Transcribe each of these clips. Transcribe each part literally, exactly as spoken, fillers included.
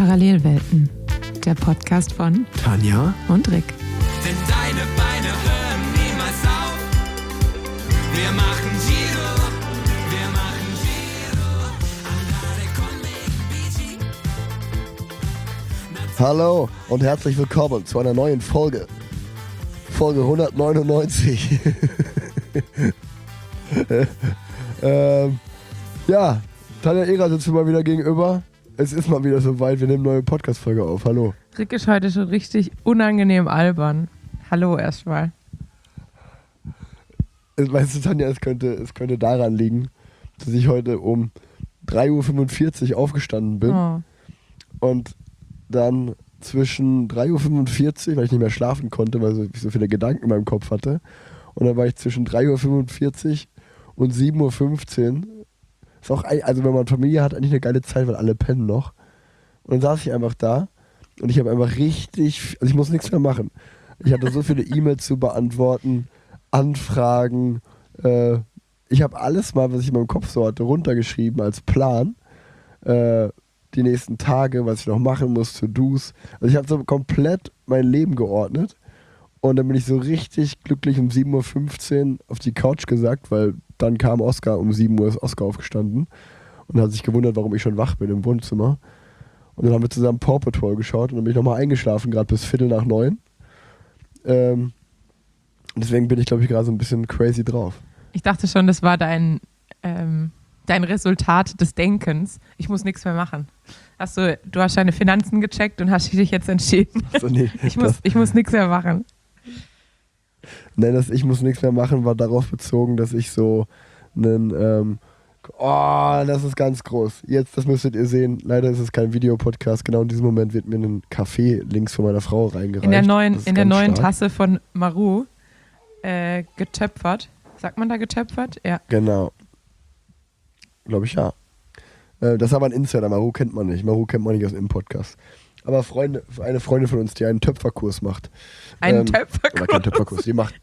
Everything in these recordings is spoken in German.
Parallelwelten, der Podcast von Tanja und Rick. Denn deine Beine hören niemals auf. Wir machen Giro, wir machen Giro. Andare con me, bici. Hallo und herzlich willkommen zu einer neuen Folge. Folge hundertneunundneunzig. ähm, ja, Tanja Ehrer sitzt mir mal wieder gegenüber. Es ist mal wieder soweit, wir nehmen eine neue Podcast-Folge auf. Hallo. Rick ist heute schon richtig unangenehm albern. Hallo erstmal. Weißt du, Tanja, es könnte, es könnte daran liegen, dass ich heute um drei Uhr fünfundvierzig aufgestanden bin Oh. und dann zwischen drei Uhr fünfundvierzig, weil ich nicht mehr schlafen konnte, weil ich so viele Gedanken in meinem Kopf hatte, und dann war ich zwischen drei Uhr fünfundvierzig und sieben Uhr fünfzehn. Ist auch, ein- also wenn man Familie hat, eigentlich eine geile Zeit, weil alle pennen noch. Und dann saß ich einfach da und ich habe einfach richtig, also ich muss nichts mehr machen. Ich hatte so viele E-Mails zu beantworten, Anfragen. Äh, ich habe alles mal, was ich in meinem Kopf so hatte, runtergeschrieben als Plan. Äh, die nächsten Tage, was ich noch machen muss, To-Dos. Also ich habe so komplett mein Leben geordnet. Und dann bin ich so richtig glücklich um sieben Uhr fünfzehn auf die Couch gesackt, weil dann kam Oskar, um sieben Uhr ist Oskar aufgestanden und hat sich gewundert, warum ich schon wach bin im Wohnzimmer. Und dann haben wir zusammen Paw Patrol geschaut und dann bin ich nochmal eingeschlafen, gerade bis Viertel nach neun. Ähm, deswegen bin ich, glaube ich, gerade so ein bisschen crazy drauf. Ich dachte schon, das war dein, ähm, dein Resultat des Denkens. Ich muss nichts mehr machen. Hast du, du hast deine Finanzen gecheckt und hast dich jetzt entschieden. Also nee, Ich muss, ich muss nichts mehr machen. Nein, das Ich muss nichts mehr machen war darauf bezogen, dass ich so einen, ähm, oh, das ist ganz groß. Jetzt, das müsstet ihr sehen. Leider ist es kein Videopodcast. Genau in diesem Moment wird mir ein Kaffee links von meiner Frau reingereicht. In der neuen, Das ist in der ganz neuen stark. Tasse von Maru äh, getöpfert. Sagt man da getöpfert? Ja. Genau. Glaube ich, ja. Äh, das ist aber ein Insider. Maru kennt man nicht. Maru kennt man nicht aus dem Podcast. Aber Freunde, eine Freundin von uns, die einen Töpferkurs macht. Einen Ähm, Töpferkurs. Oder kein Töpferkurs, die macht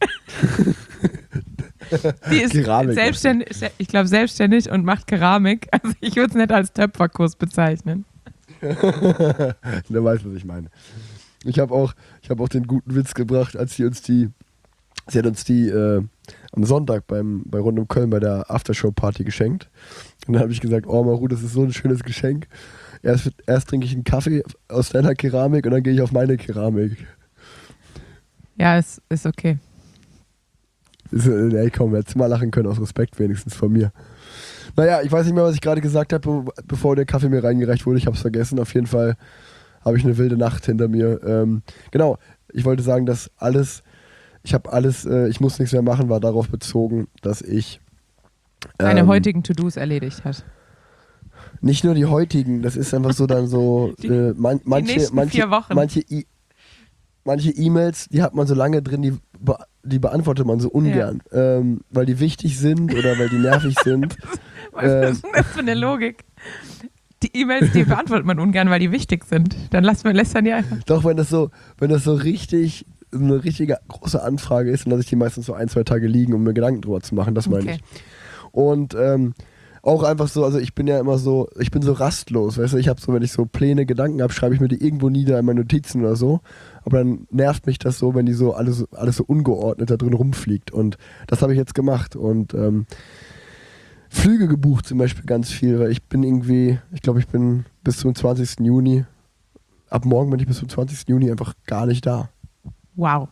Die ist Keramik. selbstständig, ich glaube selbstständig und macht Keramik. Also ich würde es nicht als Töpferkurs bezeichnen. Der weiß, was ich meine. Ich habe auch, ich hab auch den guten Witz gebracht, als sie uns die, sie hat uns die äh, am Sonntag beim, bei Rund um Köln bei der Aftershow-Party geschenkt. Und dann habe ich gesagt, oh Maru, das ist so ein schönes Geschenk. Erst, erst trinke ich einen Kaffee aus deiner Keramik und dann gehe ich auf meine Keramik. Ja, ist, ist okay. Ist, äh, ey, komm, hättest du mal lachen können, aus Respekt wenigstens von mir. Naja, ich weiß nicht mehr, was ich gerade gesagt habe, be- bevor der Kaffee mir reingereicht wurde. Ich habe es vergessen. Auf jeden Fall habe ich eine wilde Nacht hinter mir. Ähm, genau, ich wollte sagen, dass alles, ich habe alles, äh, ich muss nichts mehr machen, war darauf bezogen, dass ich Deine ähm, heutigen To-Dos erledigt hat. nicht nur die heutigen, das ist einfach so dann so, Die- äh, man, manche, nächsten manche, vier Wochen. manche, I- manche E-Mails, die hat man so lange drin, die, be die beantwortet man so ungern, ähm, weil die wichtig sind oder weil die nervig sind. Was ist denn das für eine Logik? Die E-Mails, die beantwortet man ungern, weil die wichtig sind. Dann lässt man, lässt man die einfach. Doch, wenn das so, wenn das so richtig, eine richtige große Anfrage ist, dann lasse ich die meistens so ein, zwei Tage liegen, um mir Gedanken drüber zu machen, das meine Okay. ich. Und ähm, auch einfach so, also ich bin ja immer so, ich bin so rastlos, weißt du, ich habe so, wenn ich so Pläne, Gedanken habe, schreibe ich mir die irgendwo nieder in meine Notizen oder so, aber dann nervt mich das so, wenn die so alles, alles so ungeordnet da drin rumfliegt, und das habe ich jetzt gemacht und ähm, Flüge gebucht zum Beispiel ganz viel, weil ich bin irgendwie, ich glaube, ich bin bis zum zwanzigsten Juni, ab morgen bin ich bis zum zwanzigsten Juni einfach gar nicht da. Wow.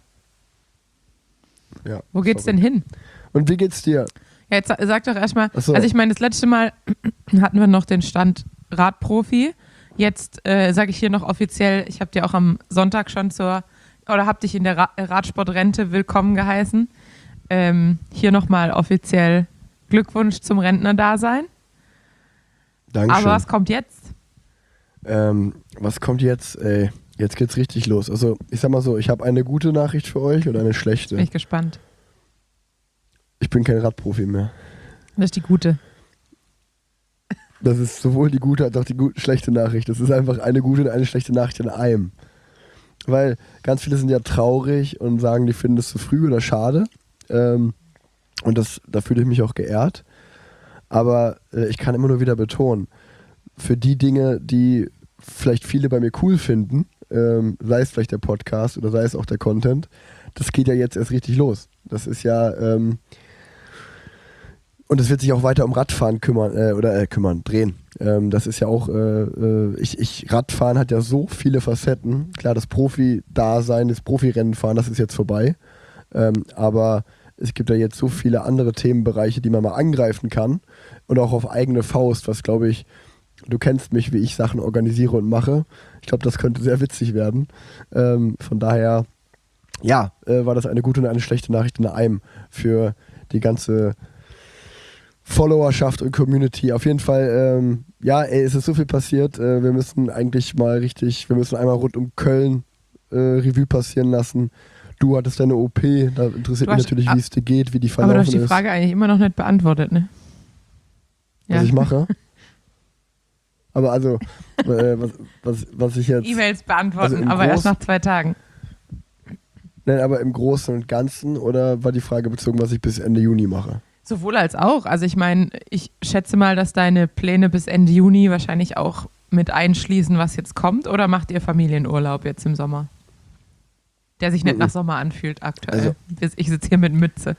Ja, Wo geht's sorry. denn hin? Und wie geht's dir? Ja, jetzt sa- sag doch erstmal, Ach so. also ich meine, das letzte Mal hatten wir noch den Stand Radprofi. Jetzt äh, sage ich hier noch offiziell, ich habe dir auch am Sonntag schon zur, oder habe dich in der Ra Radsportrente willkommen geheißen. Ähm, hier nochmal offiziell Glückwunsch zum Rentnerdasein. Dankeschön. Aber was kommt jetzt? Ähm, was kommt jetzt? Ey, jetzt geht's richtig los. Also, ich sag mal so, ich habe eine gute Nachricht für euch und eine schlechte. Bin ich gespannt. Ich bin kein Radprofi mehr. Das ist die gute. Das ist sowohl die gute als auch die gut, schlechte Nachricht. Das ist einfach eine gute und eine schlechte Nachricht in einem. Weil ganz viele sind ja traurig und sagen, die finden es zu früh oder schade. Ähm, und das, da fühle ich mich auch geehrt. Aber äh, ich kann immer nur wieder betonen, für die Dinge, die vielleicht viele bei mir cool finden, ähm, sei es vielleicht der Podcast oder sei es auch der Content, das geht ja jetzt erst richtig los. Das ist ja, ähm, und es wird sich auch weiter um Radfahren kümmern, äh, oder äh, kümmern, drehen. Ähm, das ist ja auch, äh, äh, ich, ich, Radfahren hat ja so viele Facetten. Klar, das Profi-Dasein, das Profirennen-Fahren, das ist jetzt vorbei. Ähm, aber es gibt ja jetzt so viele andere Themenbereiche, die man mal angreifen kann. Und auch auf eigene Faust, was glaube ich, du kennst mich, wie ich Sachen organisiere und mache. Ich glaube, das könnte sehr witzig werden. Ähm, von daher, ja, äh, war das eine gute und eine schlechte Nachricht in einem für die ganze Followerschaft und Community. Auf jeden Fall, ähm, ja, ey, es ist so viel passiert. Äh, wir müssen eigentlich mal richtig, wir müssen einmal rund um Köln äh, Revue passieren lassen. Du hattest deine O P, da interessiert mich natürlich, wie es dir geht, wie die verlaufen ist. Aber du hast die Frage eigentlich immer noch nicht beantwortet, ne? Was ja. ich mache? Aber also, äh, was, was, was ich jetzt... E-Mails beantworten, also aber Groß, erst nach zwei Tagen. Nein, aber im Großen und Ganzen, oder war die Frage bezogen, was ich bis Ende Juni mache? Sowohl als auch. Also ich meine, ich schätze mal, dass deine Pläne bis Ende Juni wahrscheinlich auch mit einschließen, was jetzt kommt. Oder macht ihr Familienurlaub jetzt im Sommer? Der sich nicht mhm. nach Sommer anfühlt aktuell. Also, ich sitze hier mit Mütze.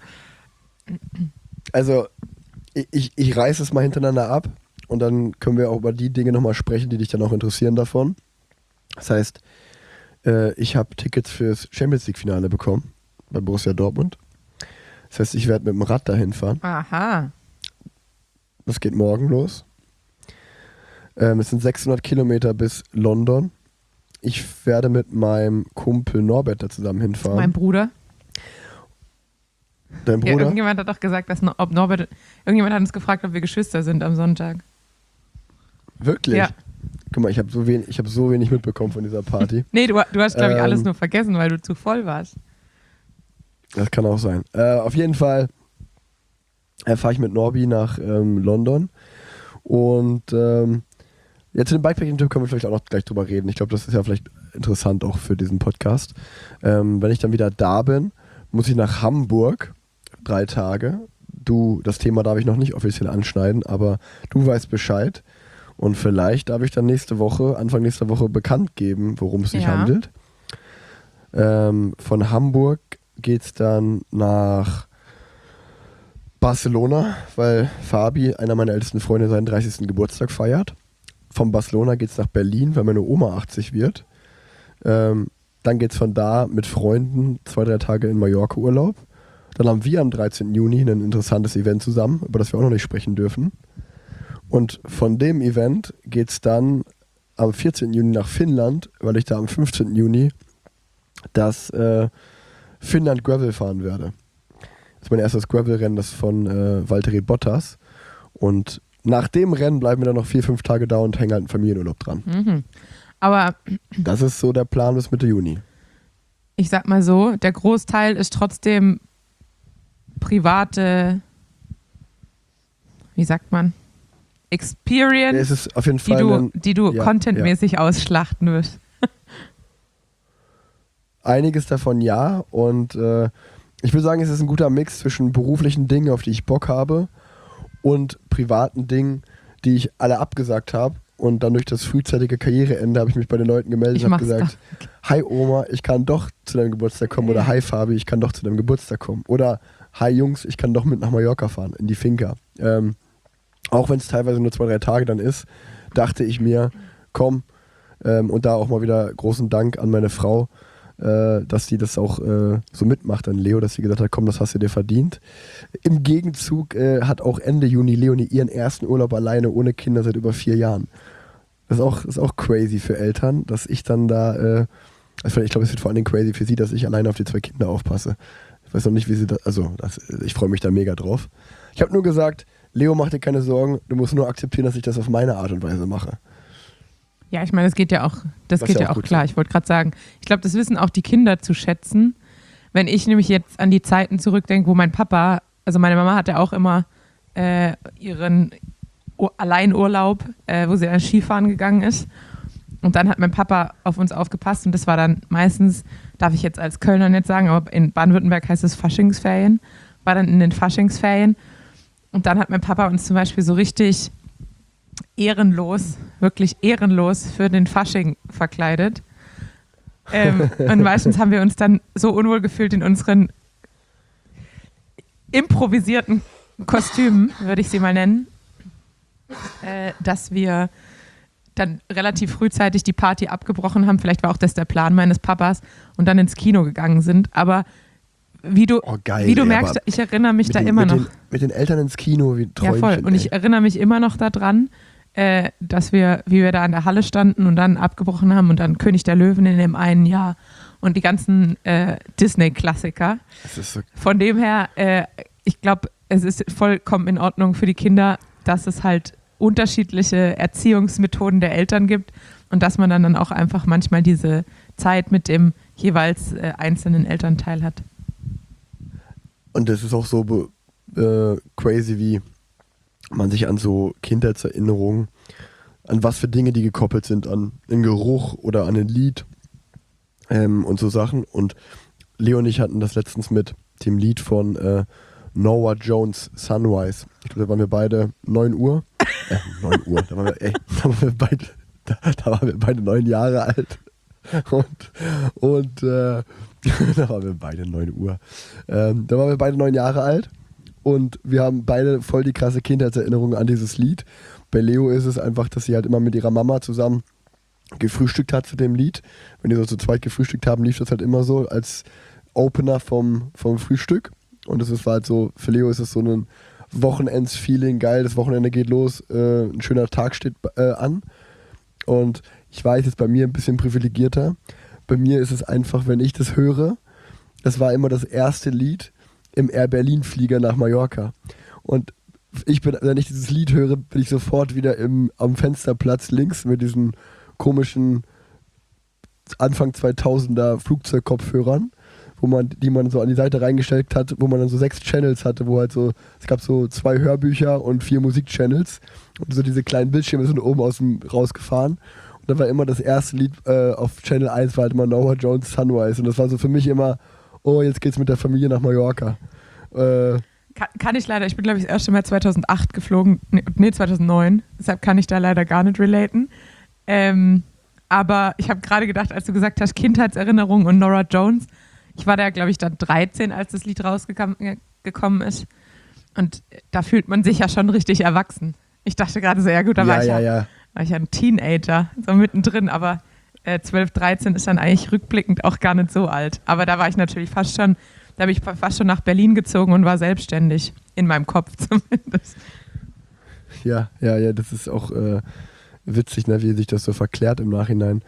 Also ich, ich reiße es mal hintereinander ab und dann können wir auch über die Dinge nochmal sprechen, die dich dann auch interessieren davon. Das heißt, äh, ich habe Tickets fürs Champions League Finale bekommen bei Borussia Dortmund. Das heißt, ich werde mit dem Rad dahin fahren. Aha. Das geht morgen los. Ähm, es sind sechshundert Kilometer bis London. Ich werde mit meinem Kumpel Norbert da zusammen hinfahren. Mein Bruder. Dein Bruder? Ja, irgendjemand hat doch gesagt, dass ob Norbert. Irgendjemand hat uns gefragt, ob wir Geschwister sind am Sonntag. Wirklich? Ja. Guck mal, ich habe so, wen, ich hab so wenig mitbekommen von dieser Party. Nee, du, du hast, glaube ich, ähm, alles nur vergessen, weil du zu voll warst. Das kann auch sein. Äh, auf jeden Fall äh, fahre ich mit Norbi nach ähm, London. Und ähm, ja, zu dem Bikepacking-Tipp können wir vielleicht auch noch gleich drüber reden. Ich glaube, das ist ja vielleicht interessant auch für diesen Podcast. Ähm, wenn ich dann wieder da bin, muss ich nach Hamburg. Drei Tage. Du, das Thema darf ich noch nicht offiziell anschneiden, aber du weißt Bescheid. Und vielleicht darf ich dann nächste Woche, Anfang nächster Woche bekannt geben, worum es sich ja. handelt. Ähm, von Hamburg geht es dann nach Barcelona, weil Fabi, einer meiner ältesten Freunde, seinen dreißigsten Geburtstag feiert. Von Barcelona geht es nach Berlin, weil meine Oma achtzig wird. Ähm, dann geht es von da mit Freunden zwei, drei Tage in Mallorca Urlaub. Dann haben wir am dreizehnten Juni ein interessantes Event zusammen, über das wir auch noch nicht sprechen dürfen. Und von dem Event geht es dann am vierzehnten Juni nach Finnland, weil ich da am fünfzehnten Juni das äh, Finnland Gravel fahren werde. Das ist mein erstes Gravel-Rennen, das von äh, Valtteri Bottas. Und nach dem Rennen bleiben wir dann noch vier, fünf Tage da und hängen halt einen Familienurlaub dran. Mhm. Aber das ist so der Plan bis Mitte Juni. Ich sag mal so, der Großteil ist trotzdem private, wie sagt man, Experience, ja, es ist auf jeden Fall die du, ein, die du ja, contentmäßig ja. ausschlachten wirst. Einiges davon ja, und äh, ich würde sagen, es ist ein guter Mix zwischen beruflichen Dingen, auf die ich Bock habe, und privaten Dingen, die ich alle abgesagt habe. Und dann durch das frühzeitige Karriereende habe ich mich bei den Leuten gemeldet und habe gesagt, hi Oma, ich kann doch zu deinem Geburtstag kommen. Oder hi Fabi, ich kann doch zu deinem Geburtstag kommen. Oder hi Jungs, ich kann doch mit nach Mallorca fahren, in die Finca. Ähm, auch wenn es teilweise nur zwei, drei Tage dann ist, dachte ich mir, komm, ähm, und da auch mal wieder großen Dank an meine Frau, äh, dass sie das auch äh, so mitmacht an Leo, dass sie gesagt hat, komm, das hast du dir verdient. Im Gegenzug äh, hat auch Ende Juni Leonie ihren ersten Urlaub alleine ohne Kinder seit über vier Jahren. Das ist auch, das ist auch crazy für Eltern, dass ich dann da, äh, also ich glaube, es wird vor allen Dingen crazy für sie, dass ich alleine auf die zwei Kinder aufpasse. Ich weiß noch nicht, wie sie das, also das, ich freue mich da mega drauf. Ich habe nur gesagt, Leo, mach dir keine Sorgen, du musst nur akzeptieren, dass ich das auf meine Art und Weise mache. Ja, ich meine, das geht ja auch, das, das geht ja auch, auch klar. Ich wollte gerade sagen, ich glaube, das wissen auch die Kinder zu schätzen. Wenn ich nämlich jetzt an die Zeiten zurückdenke, wo mein Papa, also meine Mama hatte auch immer äh, ihren Alleinurlaub, äh, wo sie dann Skifahren gegangen ist. Und dann hat mein Papa auf uns aufgepasst und das war dann meistens, darf ich jetzt als Kölner nicht sagen, aber in Baden-Württemberg heißt es Faschingsferien, war dann in den Faschingsferien. Und dann hat mein Papa uns zum Beispiel so richtig ehrenlos, wirklich ehrenlos für den Fasching verkleidet. Ähm, und meistens haben wir uns dann so unwohl gefühlt in unseren improvisierten Kostümen, würde ich sie mal nennen, äh, dass wir dann relativ frühzeitig die Party abgebrochen haben. Vielleicht war auch das der Plan meines Papas und dann ins Kino gegangen sind. Aber wie du, Oh, geil, wie du ey, merkst, aber ich erinnere mich mit da den, immer mit noch. Den, mit den Eltern ins Kino, wie Ja, Träumchen. voll. Und ich ey. erinnere mich immer noch daran, äh, dass wir, wie wir da an der Halle standen und dann abgebrochen haben und dann König der Löwen in dem einen Jahr und die ganzen äh, Disney-Klassiker. Das ist so, Von dem her, äh, ich glaube, es ist vollkommen in Ordnung für die Kinder, dass es halt unterschiedliche Erziehungsmethoden der Eltern gibt und dass man dann, dann auch einfach manchmal diese Zeit mit dem jeweils äh, einzelnen Elternteil hat. und das ist auch so be- äh, crazy, wie man sich an so Kindheitserinnerungen, an was für Dinge die gekoppelt sind, an einen Geruch oder an ein Lied ähm, und so Sachen. Und Leo und ich hatten das letztens mit dem Lied von äh, Norah Jones, Sunrise. Ich glaube, da waren wir beide neun Uhr. Äh, neun Uhr, da waren wir, ey, da waren wir beide, da, da waren wir beide neun Jahre alt. Und, und äh, da waren wir beide neun Uhr. Ähm, da waren wir beide neun Jahre alt und wir haben beide voll die krasse Kindheitserinnerung an dieses Lied. Bei Leo ist es einfach, dass sie halt immer mit ihrer Mama zusammen gefrühstückt hat zu dem Lied. Wenn die so zu zweit gefrühstückt haben, lief das halt immer so als Opener vom, vom Frühstück. Und das ist halt so, für Leo ist es so ein Wochenends-Feeling, geil, das Wochenende geht los, äh, ein schöner Tag steht äh, an. Und ich weiß, jetzt bei mir ein bisschen privilegierter. Bei mir ist es einfach, wenn ich das höre, das war immer das erste Lied im Air Berlin Flieger nach Mallorca. Und ich bin, wenn ich dieses Lied höre, bin ich sofort wieder im, am Fensterplatz links mit diesen komischen Anfang zweitausender Flugzeugkopfhörern, wo man, die man so an die Seite reingestellt hat, wo man dann so sechs Channels hatte, wo halt so, es gab so zwei Hörbücher und vier Musikchannels und so diese kleinen Bildschirme sind oben aus dem rausgefahren. Und da war immer das erste Lied äh, auf Channel eins, war halt immer Norah Jones Sunrise. Und das war so für mich immer, oh, jetzt geht's mit der Familie nach Mallorca. Äh, Kann, kann ich leider, ich bin glaube ich das erste Mal zweitausendacht geflogen, nee, nee zweitausendneun, deshalb kann ich da leider gar nicht relaten. Ähm, aber ich habe gerade gedacht, als du gesagt hast, Kindheitserinnerung und Norah Jones, ich war da glaube ich dann dreizehn, als das Lied rausgekommen ist und da fühlt man sich ja schon richtig erwachsen. Ich dachte gerade so, ja gut, da ja, war, ich ja, ja, ja. war ich ja ein Teenager, so mittendrin, aber äh, zwölf, dreizehn ist dann eigentlich rückblickend auch gar nicht so alt. Aber da war ich natürlich fast schon, da bin ich fast schon nach Berlin gezogen und war selbstständig, in meinem Kopf zumindest. Ja, ja, ja, das ist auch äh, witzig, ne, wie sich das so verklärt im Nachhinein.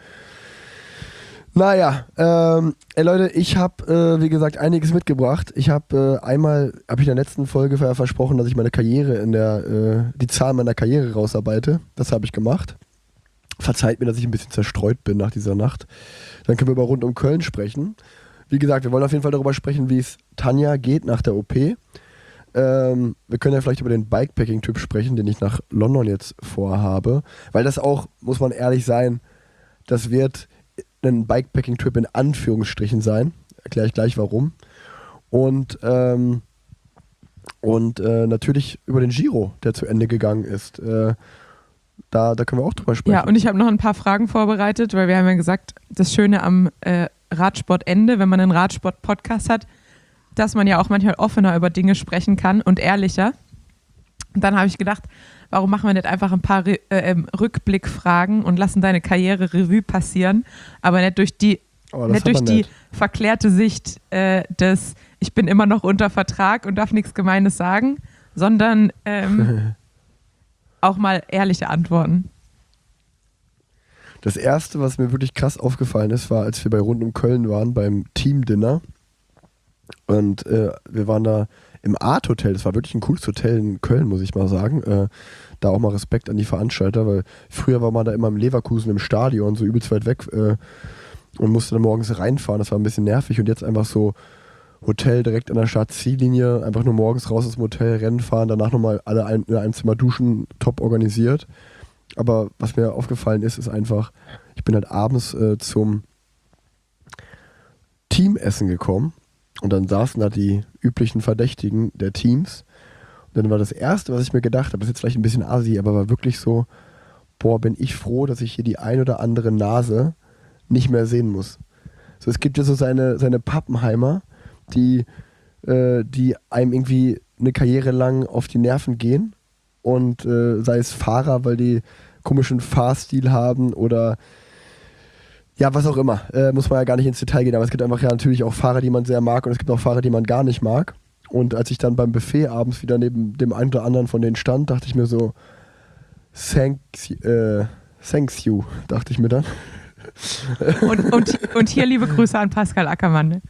Naja, ähm, ey Leute, ich habe, äh, wie gesagt, einiges mitgebracht. Ich habe äh, einmal, habe ich in der letzten Folge versprochen, dass ich meine Karriere in der, äh, die Zahl meiner Karriere rausarbeite. Das habe ich gemacht. Verzeiht mir, dass ich ein bisschen zerstreut bin nach dieser Nacht. Dann können wir über rund um Köln sprechen. Wie gesagt, wir wollen auf jeden Fall darüber sprechen, wie es Tanja geht nach der O P. Ähm, wir können ja vielleicht über den Bikepacking-Typ sprechen, den ich nach London jetzt vorhabe. Weil das auch, muss man ehrlich sein, das wird ein Bikepacking-Trip in Anführungsstrichen sein. Erkläre ich gleich warum. Und, ähm, und äh, natürlich über den Giro, der zu Ende gegangen ist. Äh, da, da können wir auch drüber sprechen. Ja, und ich habe noch ein paar Fragen vorbereitet, weil wir haben ja gesagt, das Schöne am äh, Radsportende, wenn man einen Radsport-Podcast hat, dass man ja auch manchmal offener über Dinge sprechen kann und ehrlicher. Und dann habe ich gedacht, warum machen wir nicht einfach ein paar Re- äh, Rückblickfragen und lassen deine Karriere Revue passieren, aber nicht durch die, Oh, nicht durch die nett. verklärte Sicht äh, des, ich bin immer noch unter Vertrag und darf nichts Gemeines sagen, sondern ähm, auch mal ehrliche Antworten. Das erste, was mir wirklich krass aufgefallen ist, war, als wir bei Rund um Köln waren, beim Team-Dinner. Und äh, wir waren da im Art Hotel. Das war wirklich ein cooles Hotel in Köln, muss ich mal sagen. Äh, da auch mal Respekt an die Veranstalter, weil früher war man da immer im Leverkusen im Stadion, so übelst weit weg äh, und musste dann morgens reinfahren. Das war ein bisschen nervig. Und jetzt einfach so Hotel direkt an der Start-Ziellinie, einfach nur morgens raus aus dem Hotel, Rennen fahren, danach nochmal alle ein, in einem Zimmer duschen, top organisiert. Aber was mir aufgefallen ist, ist einfach, ich bin halt abends äh, zum Teamessen gekommen und dann saßen da die üblichen Verdächtigen der Teams. Und dann war das Erste, was ich mir gedacht habe, das ist jetzt vielleicht ein bisschen assi, aber war wirklich so, boah, bin ich froh, dass ich hier die ein oder andere Nase nicht mehr sehen muss. So, es gibt ja so seine, seine Pappenheimer, die, äh, die einem irgendwie eine Karriere lang auf die Nerven gehen und äh, sei es Fahrer, weil die komischen Fahrstil haben oder ja, was auch immer. Äh, muss man ja gar nicht ins Detail gehen, aber es gibt einfach ja natürlich auch Fahrer, die man sehr mag und es gibt auch Fahrer, die man gar nicht mag. Und als ich dann beim Buffet abends wieder neben dem einen oder anderen von denen stand, dachte ich mir so, thanks, äh, thanks you, dachte ich mir dann. Und, und, und hier liebe Grüße an Pascal Ackermann. Ne?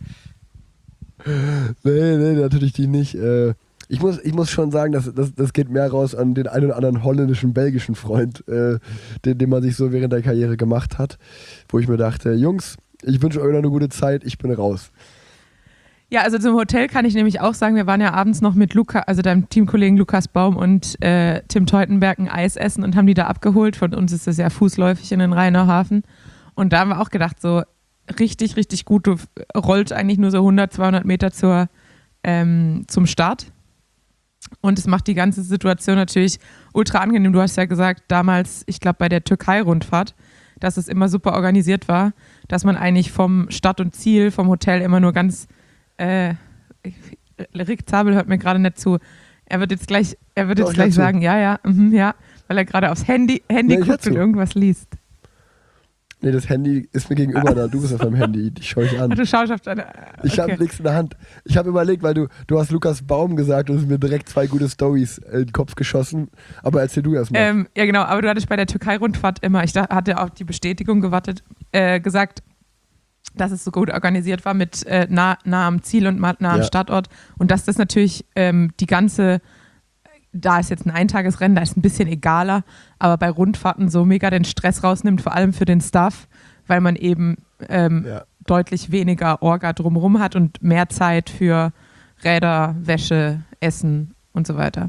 Nee, nee, natürlich die nicht. Äh, ich, muss, ich muss schon sagen, das, das, das geht mehr raus an den einen oder anderen holländischen, belgischen Freund, äh, den, den man sich so während der Karriere gemacht hat, wo ich mir dachte, Jungs, ich wünsche euch noch eine gute Zeit, ich bin raus. Ja, also zum Hotel kann ich nämlich auch sagen, wir waren ja abends noch mit Luca, also deinem Teamkollegen Lukas Baum und äh, Tim Teutenberg ein Eis essen und haben die da abgeholt. Von uns ist das ja fußläufig in den Rheiner Hafen. Und da haben wir auch gedacht, so richtig, richtig gut, du rollst eigentlich nur so hundert, zweihundert Meter zur, ähm, zum Start. Und es macht die ganze Situation natürlich ultra angenehm. Du hast ja gesagt, damals, ich glaube bei der Türkei-Rundfahrt, dass es immer super organisiert war, dass man eigentlich vom Start und Ziel, vom Hotel immer nur ganz Äh, Rick Zabel hört mir gerade nicht zu. Er wird jetzt gleich, er wird Doch, jetzt gleich sagen, ja, ja, mhm, ja, weil er gerade aufs Handy, Handy Nee, guckt und irgendwas liest. Nee, das Handy ist mir gegenüber da. Du bist auf meinem Handy. Ich schaue dich an. Du schaust auf deine. Ich habe Okay. nichts in der Hand. Ich habe überlegt, weil du, du hast Lukas Baum gesagt und es sind mir direkt zwei gute Storys in den Kopf geschossen. Aber erzähl du erst mal. Ähm, ja, genau, aber du hattest bei der Türkei-Rundfahrt immer, ich da, hatte auf die Bestätigung gewartet, äh, gesagt, dass es so gut organisiert war mit äh, nah, nah am Ziel und nah am Ja. Startort und dass das natürlich ähm, die ganze, da ist jetzt ein Eintagesrennen, da ist ein bisschen egaler, aber bei Rundfahrten so mega den Stress rausnimmt, vor allem für den Staff, weil man eben ähm, Ja. deutlich weniger Orga drumherum hat und mehr Zeit für Räder, Wäsche, Essen und so weiter.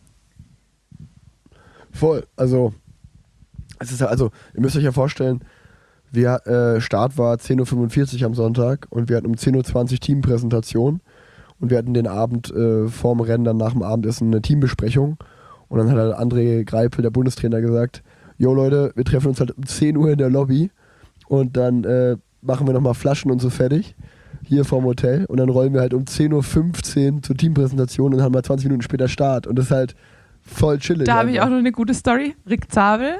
Voll. Also, es ist ja, also, ihr müsst euch ja vorstellen, wir, äh, Start war zehn Uhr fünfundvierzig am Sonntag und wir hatten um zehn Uhr zwanzig Teampräsentation und wir hatten den Abend äh, vorm Rennen, dann nach dem Abendessen eine Teambesprechung und dann hat halt André Greipel, der Bundestrainer, gesagt, jo Leute, wir treffen uns halt um zehn Uhr in der Lobby und dann äh, machen wir nochmal Flaschen und so fertig hier vorm Hotel und dann rollen wir halt um zehn Uhr fünfzehn zur Teampräsentation und haben mal zwanzig Minuten später Start und das ist halt voll chillig. Da habe ich auch noch eine gute Story. Rick Zabel,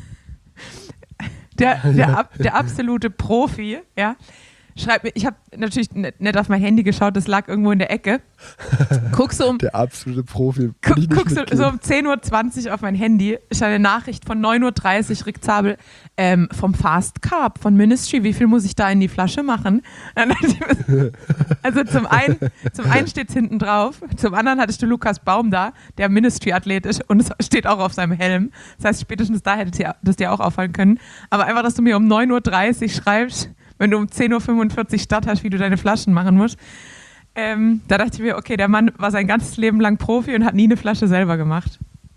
der, der, ab, der absolute Profi, ja, schreibt mir, ich habe natürlich nicht, nicht auf mein Handy geschaut, das lag irgendwo in der Ecke. Guckst du um, Der absolute Profi. guck, Will ich nicht guckst du mitgehen. so um zehn Uhr zwanzig auf mein Handy, ist eine Nachricht von neun Uhr dreißig, Rick Zabel, ähm, vom Fast Carb von Ministry, wie viel muss ich da in die Flasche machen? Also zum einen, zum einen steht es hinten drauf, zum anderen hattest du Lukas Baum da, der Ministry-Athlet ist und es steht auch auf seinem Helm. Das heißt, spätestens da hätte dir- das dir auch auffallen können. Aber einfach, dass du mir um neun Uhr dreißig schreibst, wenn du um zehn Uhr fünfundvierzig Start hast, wie du deine Flaschen machen musst. Ähm, da dachte ich mir, okay, der Mann war sein ganzes Leben lang Profi und hat nie eine Flasche selber gemacht.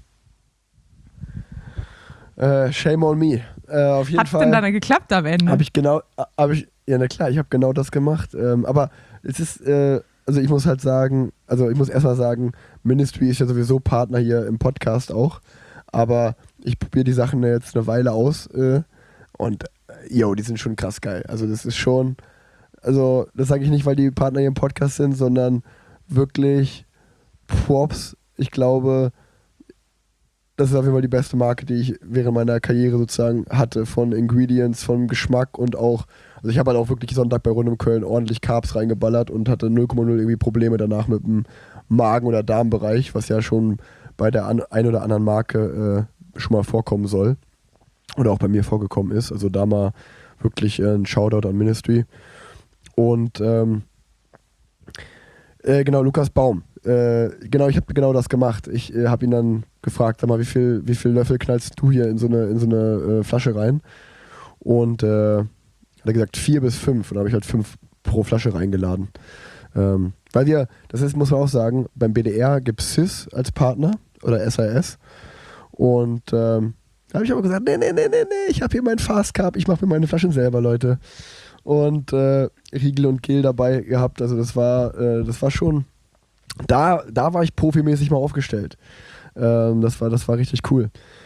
Äh, shame on me. Äh, auf jeden Hat es Fall denn dann geklappt am Ende? habe ich genau, habe ich, ja na klar, ich habe genau das gemacht. Ähm, aber es ist, äh, also ich muss halt sagen, also ich muss erstmal sagen, Ministry ist ja sowieso Partner hier im Podcast auch. Aber ich probiere die Sachen jetzt eine Weile aus äh, und äh, yo, die sind schon krass geil. Also das ist schon, also das sage ich nicht, weil die Partner hier im Podcast sind, sondern wirklich Props. Ich glaube, das ist auf jeden Fall die beste Marke, die ich während meiner Karriere sozusagen hatte, von Ingredients, vom Geschmack und auch, also ich habe halt auch wirklich Sonntag bei Rund um Köln ordentlich Carbs reingeballert und hatte null Komma null irgendwie Probleme danach mit dem Magen- oder Darmbereich, was ja schon bei der an, ein oder anderen Marke äh, schon mal vorkommen soll oder auch bei mir vorgekommen ist. Also da mal wirklich äh, ein Shoutout an Ministry. Und ähm, äh, genau, Lukas Baum. Äh, genau, ich habe genau das gemacht. Ich äh, habe ihn dann gefragt, sag mal, wie viel, wie viel Löffel knallst du hier in so eine, in so eine äh, Flasche rein? Und äh, hat er gesagt, vier bis fünf. Und da habe ich halt fünf pro Flasche reingeladen. Ähm, weil wir, das ist, muss man auch sagen, beim B D R gibt es S I S als Partner oder S I S. Und ähm, da habe ich aber gesagt, nee, nee, nee, nee, nee, ich habe hier meinen Fast Carb, ich mache mir meine Flaschen selber, Leute. Und äh, Riegel und Gel dabei gehabt. Also das war, äh, das war schon, da, da war ich profimäßig mal aufgestellt. Ähm, das war, das war richtig cool.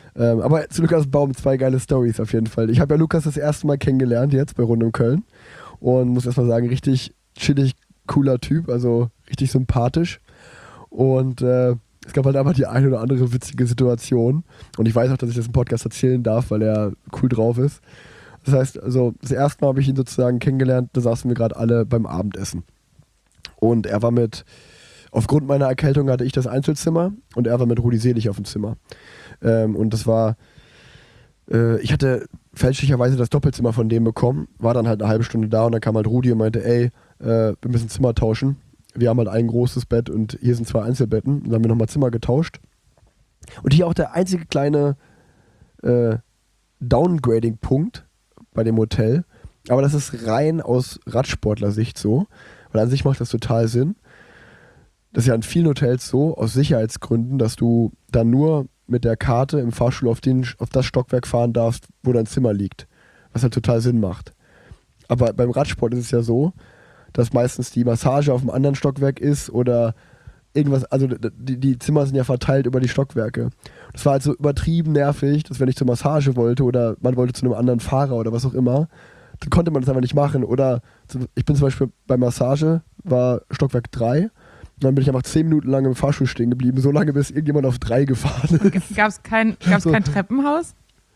Ähm, aber zu Lukas Baum zwei geile Stories auf jeden Fall. Ich habe ja Lukas das erste Mal kennengelernt jetzt bei Rund um Köln und muss erstmal sagen, richtig chillig, cooler Typ, also richtig sympathisch. Und äh, es gab halt einfach die eine oder andere witzige Situation. Und ich weiß auch, dass ich das im Podcast erzählen darf, weil er cool drauf ist. Das heißt, also das erste Mal habe ich ihn sozusagen kennengelernt, da saßen wir gerade alle beim Abendessen. Und er war mit, aufgrund meiner Erkältung hatte ich das Einzelzimmer und er war mit Rudi Selig auf dem Zimmer. Ähm, und das war, äh, ich hatte fälschlicherweise das Doppelzimmer von dem bekommen, war dann halt eine halbe Stunde da und dann kam halt Rudi und meinte, ey, äh, wir müssen Zimmer tauschen. Wir haben halt ein großes Bett und hier sind zwei Einzelbetten. Und dann haben wir nochmal Zimmer getauscht. Und hier auch der einzige kleine äh, Downgrading-Punkt bei dem Hotel. Aber das ist rein aus Radsportler-Sicht so. Weil an sich macht das total Sinn. Das ist ja in vielen Hotels so, aus Sicherheitsgründen, dass du dann nur mit der Karte im Fahrstuhl auf, den, auf das Stockwerk fahren darfst, wo dein Zimmer liegt. Was halt total Sinn macht. Aber beim Radsport ist es ja so, dass meistens die Massage auf dem anderen Stockwerk ist oder irgendwas, also die, die Zimmer sind ja verteilt über die Stockwerke. Das war halt so übertrieben nervig, dass wenn ich zur Massage wollte oder man wollte zu einem anderen Fahrer oder was auch immer, dann konnte man das einfach nicht machen. Oder ich bin zum Beispiel bei Massage, war Stockwerk drei. Und dann bin ich einfach zehn Minuten lang im Fahrstuhl stehen geblieben, so lange, bis irgendjemand auf drei gefahren ist. Gab es kein, gab's so. kein Treppenhaus?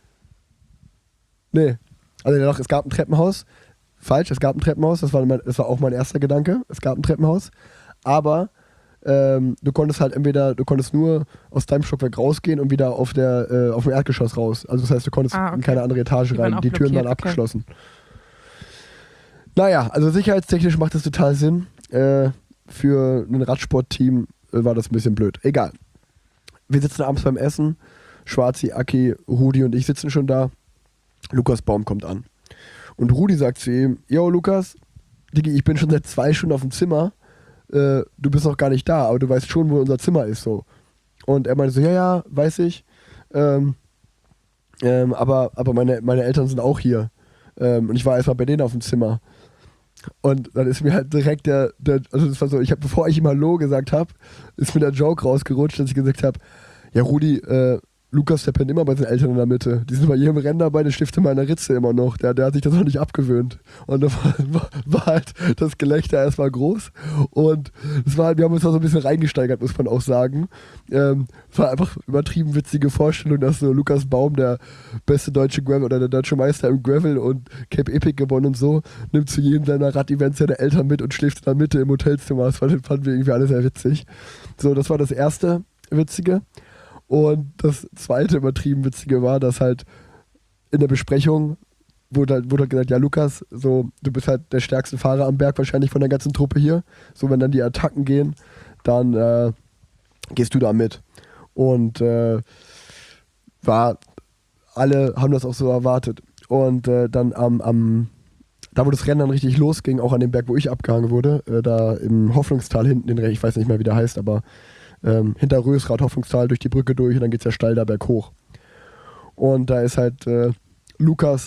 Nee. Also doch, es gab ein Treppenhaus. Falsch, es gab ein Treppenhaus. Das war, mein, das war auch mein erster Gedanke. Es gab ein Treppenhaus. Aber ähm, du konntest halt entweder, du konntest nur aus deinem Stockwerk rausgehen und wieder auf, der, äh, auf dem Erdgeschoss raus. Also das heißt, du konntest ah, okay. in keine andere Etage die rein. Die Türen waren abgeschlossen. Okay. Naja, also sicherheitstechnisch macht das total Sinn. Äh, Für ein Radsportteam war das ein bisschen blöd. Egal. Wir sitzen abends beim Essen. Schwarzi, Aki, Rudi und ich sitzen schon da. Lukas Baum kommt an. Und Rudi sagt zu ihm, yo Lukas, Digi, ich bin schon seit zwei Stunden auf dem Zimmer. Äh, du bist noch gar nicht da, aber du weißt schon, wo unser Zimmer ist. So. Und er meinte so, ja, ja, weiß ich. Ähm, ähm, aber aber meine, meine Eltern sind auch hier. Ähm, und ich war erstmal bei denen auf dem Zimmer. Und dann ist mir halt direkt der, der also das war so, ich habe, bevor ich ihm Hallo gesagt habe, ist mir der Joke rausgerutscht, dass ich gesagt habe, ja Rudi, äh, Lukas, der pennt immer bei seinen Eltern in der Mitte. Die sind bei jedem Rennen dabei, der stiftet meiner Ritze immer noch. Der, der hat sich das noch nicht abgewöhnt. Und da war, war halt das Gelächter erstmal groß. Und es war halt, wir haben uns da so ein bisschen reingesteigert, muss man auch sagen. Ähm, es war einfach übertrieben witzige Vorstellung, dass so Lukas Baum, der beste deutsche Gravel oder der deutsche Meister im Gravel und Cape Epic gewonnen und so, nimmt zu jedem seiner Rad-Events seine Eltern mit und schläft in der Mitte im Hotelzimmer. Das fanden fand wir irgendwie alle sehr witzig. So, das war das erste Witzige. Und das zweite übertrieben Witzige war, dass halt in der Besprechung wurde halt, wurde halt gesagt, ja Lukas, so, du bist halt der stärkste Fahrer am Berg wahrscheinlich von der ganzen Truppe hier. So, wenn dann die Attacken gehen, dann äh, gehst du da mit. Und äh, war, alle haben das auch so erwartet. Und äh, dann am, am, da wo das Rennen dann richtig losging, auch an dem Berg, wo ich abgehangen wurde, äh, da im Hoffnungstal hinten, den, ich weiß nicht mehr, wie der heißt, aber Ähm, hinter Rösrath, Hoffnungstal, durch die Brücke durch und dann geht's ja steil da berghoch. Und da ist halt äh, Lukas,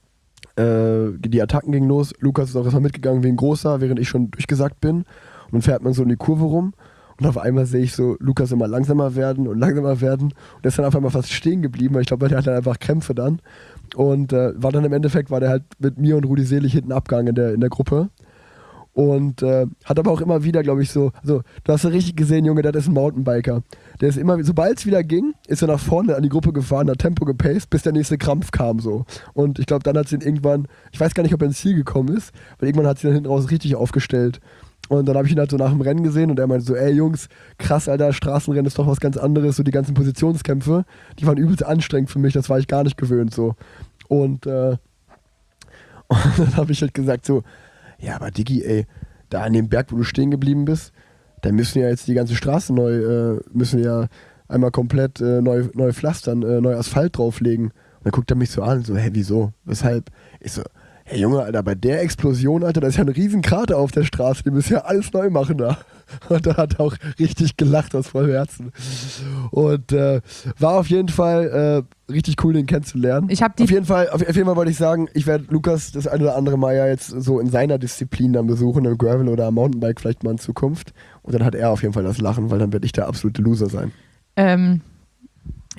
äh, die Attacken gingen los. Lukas ist auch erstmal mitgegangen wie ein Großer, während ich schon durchgesackt bin. Und dann fährt man so in die Kurve rum und auf einmal sehe ich so Lukas immer langsamer werden und langsamer werden. Und der ist dann auf einmal fast stehen geblieben, weil ich glaube, der hat dann einfach Krämpfe dann. Und äh, war dann im Endeffekt, war der halt mit mir und Rudi Selig hinten abgegangen in der, in der Gruppe. Und äh, hat aber auch immer wieder, glaube ich, so, also du hast ja richtig gesehen, Junge, das ist ein Mountainbiker. Der ist immer, sobald es wieder ging, ist er nach vorne an die Gruppe gefahren, hat Tempo gepaced, bis der nächste Krampf kam so. Und ich glaube, dann hat sie ihn irgendwann, ich weiß gar nicht, ob er ins Ziel gekommen ist, weil irgendwann hat sie dann hinten raus richtig aufgestellt. Und dann habe ich ihn halt so nach dem Rennen gesehen und er meinte so, ey Jungs, krass, Alter, Straßenrennen ist doch was ganz anderes, so die ganzen Positionskämpfe, die waren übelst anstrengend für mich, das war ich gar nicht gewöhnt so. Und, äh, und dann habe ich halt gesagt so, ja, aber Diggi, ey, da an dem Berg, wo du stehen geblieben bist, da müssen ja jetzt die ganze Straße neu, äh, müssen ja einmal komplett äh, neu, neu pflastern, äh, neu Asphalt drauflegen. Und dann guckt er mich so an, so, hä, wieso? Weshalb? Ich so, hey Junge, Alter, bei der Explosion, Alter, da ist ja ein riesen Krater auf der Straße, die müssen ja alles neu machen da. Und da hat er auch richtig gelacht aus vollem Herzen. Und äh, war auf jeden Fall äh, richtig cool, den kennenzulernen. Ich hab die auf jeden Fall, auf, auf jeden Fall wollte ich sagen, ich werde Lukas das ein oder andere Mal ja jetzt so in seiner Disziplin dann besuchen, im Gravel oder am Mountainbike vielleicht mal in Zukunft. Und dann hat er auf jeden Fall das Lachen, weil dann werde ich der absolute Loser sein. Ähm,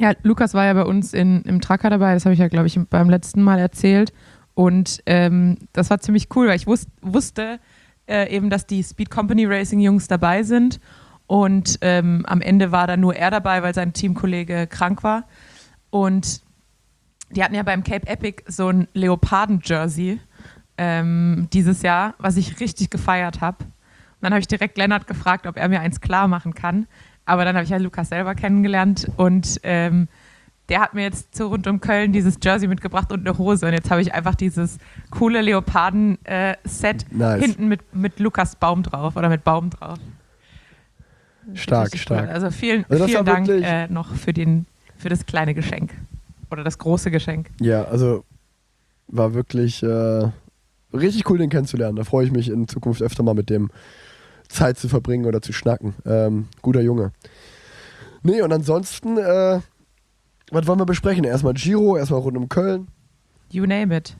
Ja, Lukas war ja bei uns in, im Tracker dabei, das habe ich ja, glaube ich, beim letzten Mal erzählt. Und ähm, das war ziemlich cool, weil ich wus- wusste äh, eben, dass die Speed Company Racing Jungs dabei sind. Und ähm, am Ende war dann nur er dabei, weil sein Teamkollege krank war. Und die hatten ja beim Cape Epic so ein Leoparden-Jersey ähm, dieses Jahr, was ich richtig gefeiert habe. Und dann habe ich direkt Lennart gefragt, ob er mir eins klar machen kann. Aber dann habe ich ja Lukas selber kennengelernt und ähm, der hat mir jetzt zu rund um Köln dieses Jersey mitgebracht und eine Hose. Und jetzt habe ich einfach dieses coole Leoparden-Set äh, nice. hinten mit, mit Lukas Baum drauf oder mit Baum drauf. Stark, Richtig stark. Cool. Also vielen, also vielen Dank wirklich, äh, noch für, den, für das kleine Geschenk. Oder das große Geschenk. Ja, also war wirklich äh, richtig cool, den kennenzulernen. Da freue ich mich in Zukunft öfter mal mit dem Zeit zu verbringen oder zu schnacken. Ähm, guter Junge. Nee, und ansonsten, äh, was wollen wir besprechen? Erstmal Giro, erstmal rund um Köln. You name it.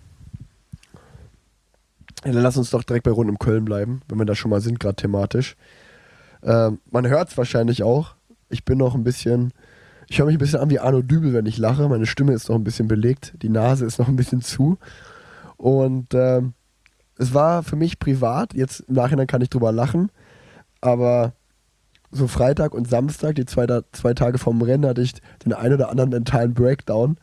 Ja, dann lass uns doch direkt bei rund um Köln bleiben, wenn wir da schon mal sind, gerade thematisch. Ähm, man hört es wahrscheinlich auch. Ich bin noch ein bisschen, ich höre mich ein bisschen an wie Arno Dübel, wenn ich lache. Meine Stimme ist noch ein bisschen belegt, die Nase ist noch ein bisschen zu. Und ähm, es war für mich privat, jetzt im Nachhinein kann ich drüber lachen, aber so Freitag und Samstag, die zwei, zwei Tage vorm Rennen, hatte ich den einen oder anderen mentalen Breakdown,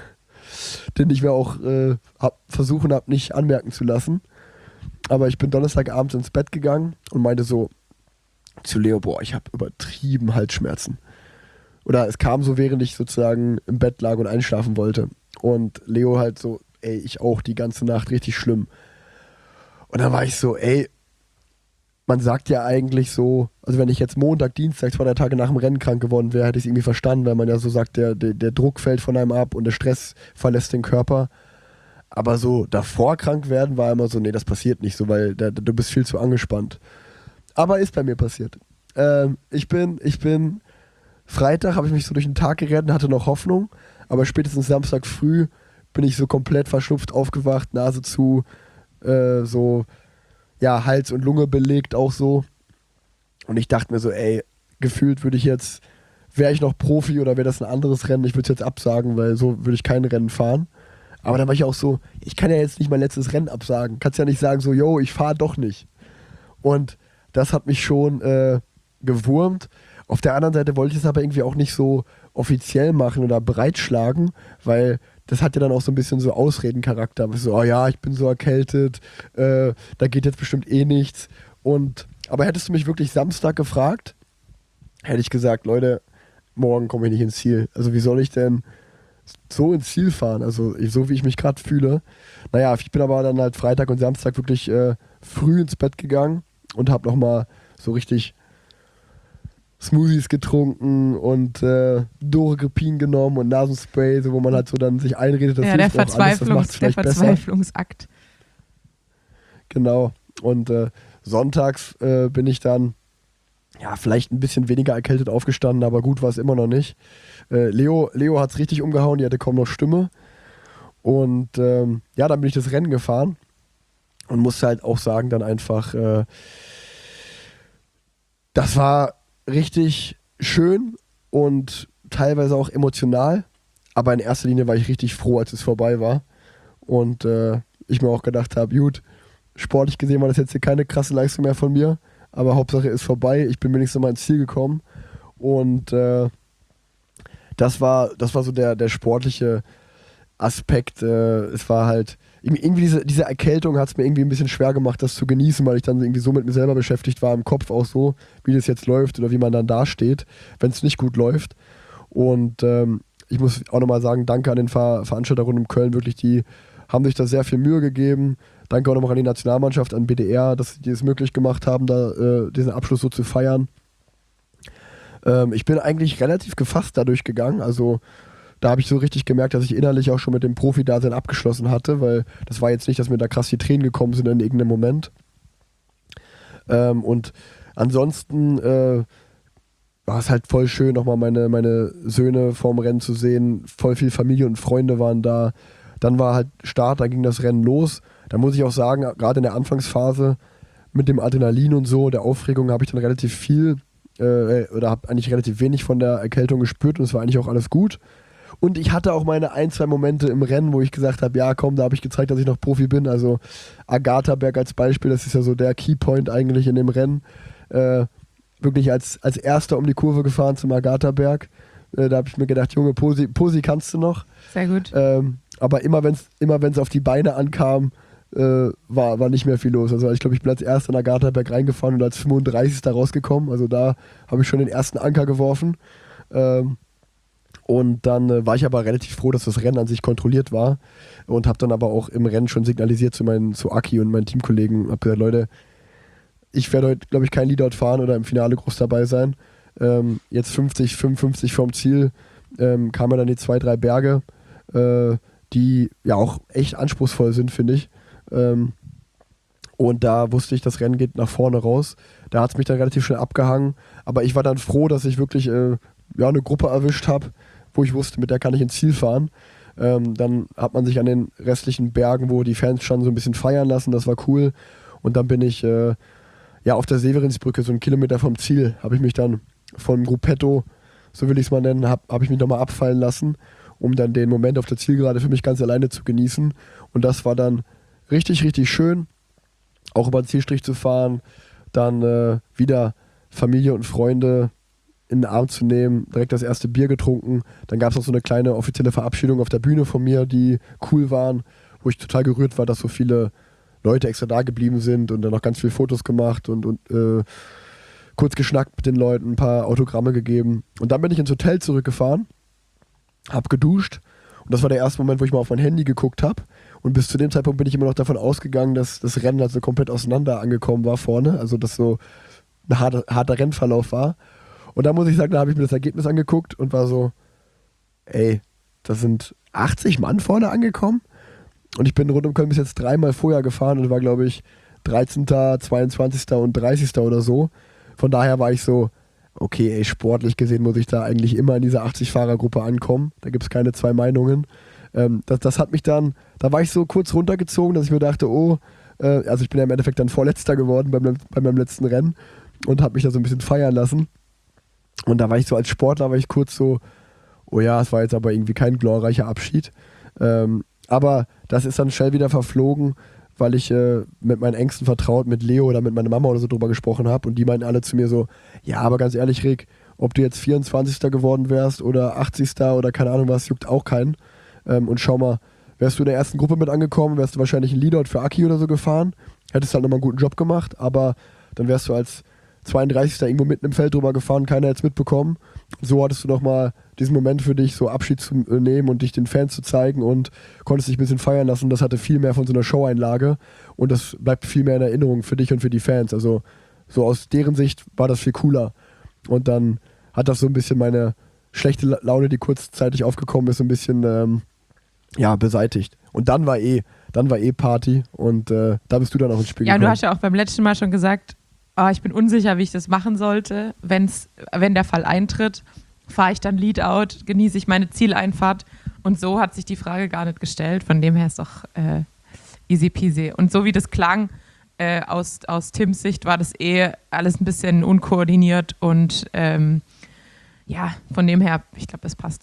den ich mir auch äh, hab, versuchen habe, nicht anmerken zu lassen. Aber ich bin Donnerstagabends ins Bett gegangen und meinte so zu Leo, boah, ich habe übertrieben Halsschmerzen. Oder es kam so, während ich sozusagen im Bett lag und einschlafen wollte. Und Leo halt so, ey, ich auch die ganze Nacht, richtig schlimm. Und dann war ich so, ey, man sagt ja eigentlich so, also wenn ich jetzt Montag, Dienstag, zwei, drei Tage nach dem Rennen krank geworden wäre, hätte ich es irgendwie verstanden, weil man ja so sagt, der, der, der Druck fällt von einem ab und der Stress verlässt den Körper. Aber so davor krank werden war immer so, nee, das passiert nicht so, weil da, du bist viel zu angespannt. Aber ist bei mir passiert. Ähm, ich bin, ich bin, Freitag habe ich mich so durch den Tag gerettet, hatte noch Hoffnung, aber spätestens Samstag früh bin ich so komplett verschnupft aufgewacht, Nase zu, äh, so, ja, Hals und Lunge belegt auch so. Und ich dachte mir so, ey, gefühlt würde ich jetzt, wäre ich noch Profi oder wäre das ein anderes Rennen, ich würde es jetzt absagen, weil so würde ich kein Rennen fahren. Aber dann war ich auch so, ich kann ja jetzt nicht mein letztes Rennen absagen. Kannst ja nicht sagen so, yo, ich fahre doch nicht. Und das hat mich schon äh, gewurmt. Auf der anderen Seite wollte ich es aber irgendwie auch nicht so offiziell machen oder breitschlagen, weil das hat ja dann auch so ein bisschen so Ausredencharakter. So, oh ja, ich bin so erkältet, äh, da geht jetzt bestimmt eh nichts. Und, aber hättest du mich wirklich Samstag gefragt, hätte ich gesagt, Leute, morgen komme ich nicht ins Ziel. Also wie soll ich denn so ins Ziel fahren? Also ich, so wie ich mich gerade fühle. Naja, ich bin aber dann halt Freitag und Samstag wirklich äh, früh ins Bett gegangen und habe nochmal so richtig Smoothies getrunken und äh, Dorepin genommen und Nasenspray, so, wo man halt so dann sich einredet, dass ja, der, hilft auch alles, das Verzweiflungs, macht's der vielleicht besser. Verzweiflungsakt. Genau. Und äh, sonntags äh, bin ich dann ja vielleicht ein bisschen weniger erkältet aufgestanden, aber gut war es immer noch nicht. Äh, Leo, Leo hat es richtig umgehauen, die hatte kaum noch Stimme. Und ähm, ja, dann bin ich das Rennen gefahren und musste halt auch sagen, dann einfach, äh, das war richtig schön und teilweise auch emotional, aber in erster Linie war ich richtig froh, als es vorbei war und äh, ich mir auch gedacht habe, gut, sportlich gesehen war das jetzt hier keine krasse Leistung mehr von mir, aber Hauptsache ist vorbei, ich bin wenigstens mal ins Ziel gekommen und äh, das war das war so der, der sportliche Aspekt. Äh, es war halt irgendwie diese, diese Erkältung hat es mir irgendwie ein bisschen schwer gemacht, das zu genießen, weil ich dann irgendwie so mit mir selber beschäftigt war, im Kopf auch so, wie das jetzt läuft oder wie man dann dasteht, wenn es nicht gut läuft. Und ähm, ich muss auch nochmal sagen, danke an den Ver- Veranstalter rund um Köln, wirklich, die haben sich da sehr viel Mühe gegeben. Danke auch nochmal an die Nationalmannschaft, an B D R, dass die es möglich gemacht haben, da äh, diesen Abschluss so zu feiern. Ähm, ich bin eigentlich relativ gefasst dadurch gegangen, also da habe ich so richtig gemerkt, dass ich innerlich auch schon mit dem Profi-Dasein abgeschlossen hatte, weil das war jetzt nicht, dass mir da krass die Tränen gekommen sind in irgendeinem Moment. Ähm, und ansonsten äh, war es halt voll schön, nochmal meine, meine Söhne vorm Rennen zu sehen. Voll viel Familie und Freunde waren da. Dann war halt Start, dann ging das Rennen los. Da muss ich auch sagen, gerade in der Anfangsphase mit dem Adrenalin und so, der Aufregung, habe ich dann relativ viel äh, oder habe eigentlich relativ wenig von der Erkältung gespürt und es war eigentlich auch alles gut. Und ich hatte auch meine ein, zwei Momente im Rennen, wo ich gesagt habe, ja komm, da habe ich gezeigt, dass ich noch Profi bin. Also Agathaberg als Beispiel, das ist ja so der Keypoint eigentlich in dem Rennen. Äh, wirklich als, als Erster um die Kurve gefahren zum Agathaberg. Äh, da habe ich mir gedacht, Junge, Posi, Posi kannst du noch. Sehr gut. Ähm, aber immer wenn es immer wenn's auf die Beine ankam, äh, war, war nicht mehr viel los. Also ich glaube, ich bin als Erster in Agathaberg reingefahren und als fünfunddreißigster rausgekommen. Also da habe ich schon den ersten Anker geworfen. Ähm, Und dann äh, war ich aber relativ froh, dass das Rennen an sich kontrolliert war und habe dann aber auch im Rennen schon signalisiert zu meinen, zu Aki und meinen Teamkollegen, habe gesagt, Leute, ich werde heute, glaube ich, kein Leadout fahren oder im Finale groß dabei sein. Ähm, jetzt fünfzig, fünfundfünfzig vom Ziel ähm, kamen dann die zwei, drei Berge, äh, die ja auch echt anspruchsvoll sind, finde ich. Ähm, und da wusste ich, das Rennen geht nach vorne raus. Da hat es mich dann relativ schnell abgehangen, aber ich war dann froh, dass ich wirklich äh, ja, eine Gruppe erwischt habe, wo ich wusste, mit der kann ich ins Ziel fahren. Ähm, dann hat man sich an den restlichen Bergen, wo die Fans standen, so ein bisschen feiern lassen, das war cool. Und dann bin ich äh, ja auf der Severinsbrücke, so einen Kilometer vom Ziel, habe ich mich dann von Gruppetto, so will ich es mal nennen, habe hab ich mich nochmal abfallen lassen, um dann den Moment auf der Zielgerade für mich ganz alleine zu genießen. Und das war dann richtig, richtig schön, auch über den Zielstrich zu fahren, dann äh, wieder Familie und Freunde in den Arm zu nehmen, direkt das erste Bier getrunken. Dann gab es noch so eine kleine offizielle Verabschiedung auf der Bühne von mir, die cool waren, wo ich total gerührt war, dass so viele Leute extra da geblieben sind und dann noch ganz viele Fotos gemacht und, und äh, kurz geschnackt mit den Leuten, ein paar Autogramme gegeben. Und dann bin ich ins Hotel zurückgefahren, hab geduscht und das war der erste Moment, wo ich mal auf mein Handy geguckt habe. Und bis zu dem Zeitpunkt bin ich immer noch davon ausgegangen, dass das Rennen halt so komplett auseinander angekommen war vorne, also dass so ein harter, harter Rennverlauf war. Und da muss ich sagen, da habe ich mir das Ergebnis angeguckt und war so, ey, das sind achtzig Mann vorne angekommen. Und ich bin rund um Köln bis jetzt dreimal vorher gefahren und war, glaube ich, dreizehnter, zweiundzwanzigster und dreißigster oder so. Von daher war ich so, okay, ey, sportlich gesehen muss ich da eigentlich immer in dieser achtzig-Fahrer-Gruppe ankommen. Da gibt es keine zwei Meinungen. Ähm, das, das hat mich dann, da war ich so kurz runtergezogen, dass ich mir dachte, oh, äh, also ich bin ja im Endeffekt dann Vorletzter geworden beim, bei meinem letzten Rennen und habe mich da so ein bisschen feiern lassen. Und da war ich so als Sportler, war ich kurz so, oh ja, es war jetzt aber irgendwie kein glorreicher Abschied. Ähm, aber das ist dann schnell wieder verflogen, weil ich äh, mit meinen Ängsten vertraut, mit Leo oder mit meiner Mama oder so drüber gesprochen habe. Und die meinten alle zu mir so, ja, aber ganz ehrlich, Rick, ob du jetzt vierundzwanzigster geworden wärst oder achtzigster oder keine Ahnung was, juckt auch keinen. Ähm, und schau mal, wärst du in der ersten Gruppe mit angekommen, wärst du wahrscheinlich ein Leadout für Aki oder so gefahren, hättest halt nochmal einen guten Job gemacht, aber dann wärst du als zweiunddreißigster irgendwo mitten im Feld drüber gefahren, keiner hätte es mitbekommen. So hattest du nochmal diesen Moment für dich, so Abschied zu nehmen und dich den Fans zu zeigen und konntest dich ein bisschen feiern lassen. Das hatte viel mehr von so einer Show-Einlage und das bleibt viel mehr in Erinnerung für dich und für die Fans. Also so aus deren Sicht war das viel cooler. Und dann hat das so ein bisschen meine schlechte Laune, die kurzzeitig aufgekommen ist, so ein bisschen ähm, ja, beseitigt. Und dann war eh, dann war eh Party und äh, da bist du dann auch ins Spiel ja, gekommen. Ja, du hast ja auch beim letzten Mal schon gesagt, oh, ich bin unsicher, wie ich das machen sollte. Wenn's, wenn der Fall eintritt, fahre ich dann Leadout, genieße ich meine Zieleinfahrt. Und so hat sich die Frage gar nicht gestellt. Von dem her ist doch äh, easy peasy. Und so wie das klang, äh, aus, aus Tims Sicht, war das eh alles ein bisschen unkoordiniert. Und ähm, ja, von dem her, ich glaube, das passt.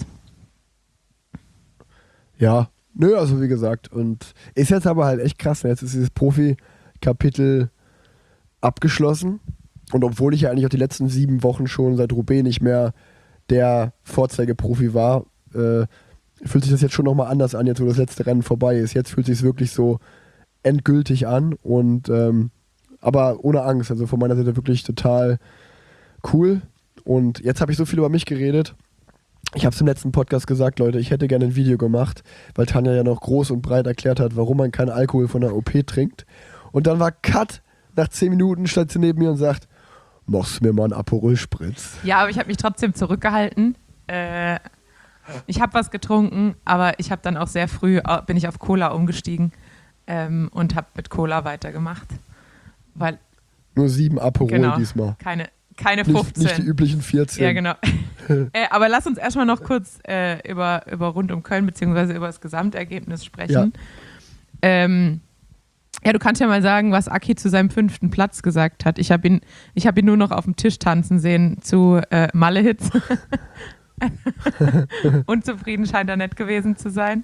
Ja, nö, also wie gesagt. Und ist jetzt aber halt echt krass. Jetzt ist dieses Profi-Kapitel abgeschlossen und obwohl ich ja eigentlich auch die letzten sieben Wochen schon seit Roubaix nicht mehr der Vorzeigeprofi war, äh, fühlt sich das jetzt schon nochmal anders an, jetzt wo das letzte Rennen vorbei ist. Jetzt fühlt sich es wirklich so endgültig an und ähm, aber ohne Angst, also von meiner Seite wirklich total cool und jetzt habe ich so viel über mich geredet. Ich habe es im letzten Podcast gesagt, Leute, ich hätte gerne ein Video gemacht, weil Tanja ja noch groß und breit erklärt hat, warum man keinen Alkohol von der O P trinkt und dann war Cut. Nach zehn Minuten stand sie neben mir und sagt, machst mir mal einen Aperol Spritz. Ja, aber ich habe mich trotzdem zurückgehalten. Äh, ich habe was getrunken, aber ich habe dann auch sehr früh, bin ich auf Cola umgestiegen ähm, und habe mit Cola weitergemacht. Weil, nur sieben Aperol genau, diesmal. Keine, keine fünfzehn. Nicht, nicht die üblichen vierzehn. Ja, genau. äh, aber lass uns erstmal noch kurz äh, über, über rund um Köln beziehungsweise über das Gesamtergebnis sprechen. Ja. Ähm, Ja, du kannst ja mal sagen, was Aki zu seinem fünften Platz gesagt hat. Ich habe ihn, ich hab ihn nur noch auf dem Tisch tanzen sehen zu äh, Malle-Hits. Unzufrieden scheint er nicht gewesen zu sein.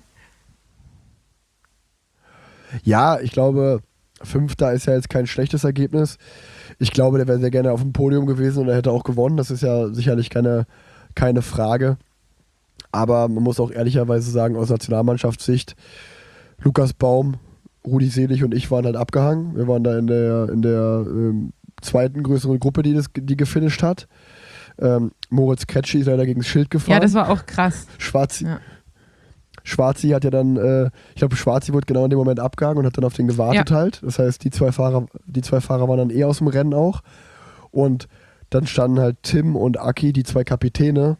Ja, ich glaube, Fünfter ist ja jetzt kein schlechtes Ergebnis. Ich glaube, der wäre sehr gerne auf dem Podium gewesen und er hätte auch gewonnen. Das ist ja sicherlich keine, keine Frage. Aber man muss auch ehrlicherweise sagen, aus Nationalmannschaftssicht, Lukas Baum, Rudi Selig und ich waren halt abgehangen. Wir waren da in der, in der ähm, zweiten größeren Gruppe, die, das, die gefinisht hat. Ähm, Moritz Kretschi ist leider gegen das Schild gefahren. Ja, das war auch krass. Schwarzi, ja. Schwarzi hat ja dann, äh, ich glaube, Schwarzi wurde genau in dem Moment abgehangen und hat dann auf den gewartet ja. halt. Das heißt, die zwei Fahrer, die zwei Fahrer waren dann eh aus dem Rennen auch. Und dann standen halt Tim und Aki, die zwei Kapitäne,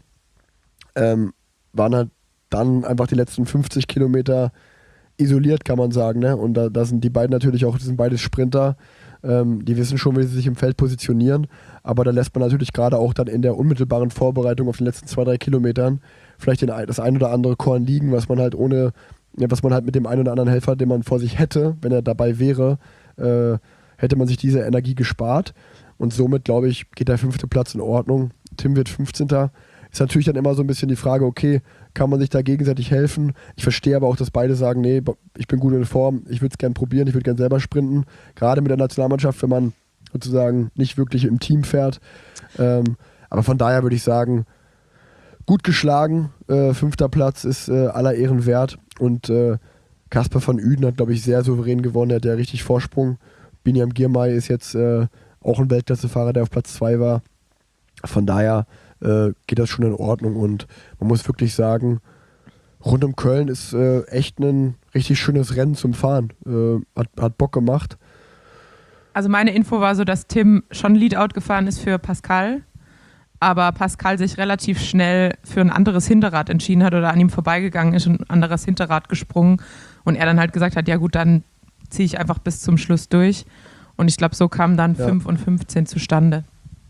ähm, waren halt dann einfach die letzten fünfzig Kilometer isoliert, kann man sagen, ne? Und da, da sind die beiden natürlich auch, die sind beides Sprinter, ähm, die wissen schon, wie sie sich im Feld positionieren, aber da lässt man natürlich gerade auch dann in der unmittelbaren Vorbereitung auf den letzten zwei, drei Kilometern vielleicht den, das ein oder andere Korn liegen, was man halt ohne, ja, was man halt mit dem einen oder anderen Helfer, den man vor sich hätte, wenn er dabei wäre, äh, hätte man sich diese Energie gespart und somit, glaube ich, geht der fünfte Platz in Ordnung. Tim wird fünfzehnter Ist natürlich dann immer so ein bisschen die Frage, okay, kann man sich da gegenseitig helfen? Ich verstehe aber auch, dass beide sagen, nee, ich bin gut in Form, ich würde es gerne probieren, ich würde gerne selber sprinten. Gerade mit der Nationalmannschaft, wenn man sozusagen nicht wirklich im Team fährt. Ähm, aber von daher würde ich sagen, gut geschlagen, äh, fünfter Platz ist äh, aller Ehren wert. Und äh, Kasper van Uden hat, glaube ich, sehr souverän gewonnen, er hat ja richtig Vorsprung. Biniam Girmay ist jetzt äh, auch ein Weltklassefahrer, der auf Platz zwei war. Von daher äh, geht das schon in Ordnung und man muss wirklich sagen, rund um Köln ist äh, echt ein richtig schönes Rennen zum Fahren. Äh, hat, hat Bock gemacht. Also meine Info war so, dass Tim schon Leadout gefahren ist für Pascal, aber Pascal sich relativ schnell für ein anderes Hinterrad entschieden hat oder an ihm vorbeigegangen ist und ein anderes Hinterrad gesprungen und er dann halt gesagt hat, ja gut, dann ziehe ich einfach bis zum Schluss durch. Und ich glaube, so kamen dann ja. fünf und fünfzehn zustande.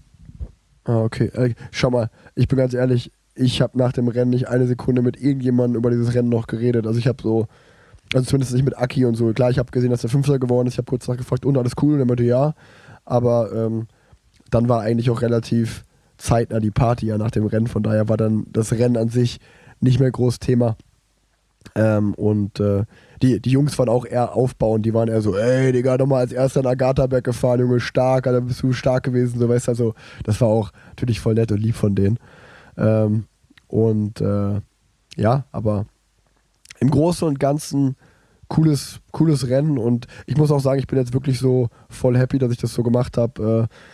Ah, okay. Äh, schau mal, ich bin ganz ehrlich, ich habe nach dem Rennen nicht eine Sekunde mit irgendjemandem über dieses Rennen noch geredet. Also ich habe so, also zumindest nicht mit Aki und so. Klar, ich habe gesehen, dass der Fünfter geworden ist. Ich habe kurz nachgefragt, und alles cool? Und er meinte, ja. Aber ähm, dann war eigentlich auch relativ zeitnah die Party ja nach dem Rennen. Von daher war dann das Rennen an sich nicht mehr groß Thema. Ähm, und äh, die, die Jungs waren auch eher aufbauend, die waren eher so, ey Digga, nochmal als erster in Agatha-Berg gefahren, Junge, stark, Alter, bist du stark gewesen, so, weißt du, also, das war auch natürlich voll nett und lieb von denen. Ähm, und äh, ja, aber im Großen und Ganzen cooles, cooles Rennen und ich muss auch sagen, ich bin jetzt wirklich so voll happy, dass ich das so gemacht habe, äh,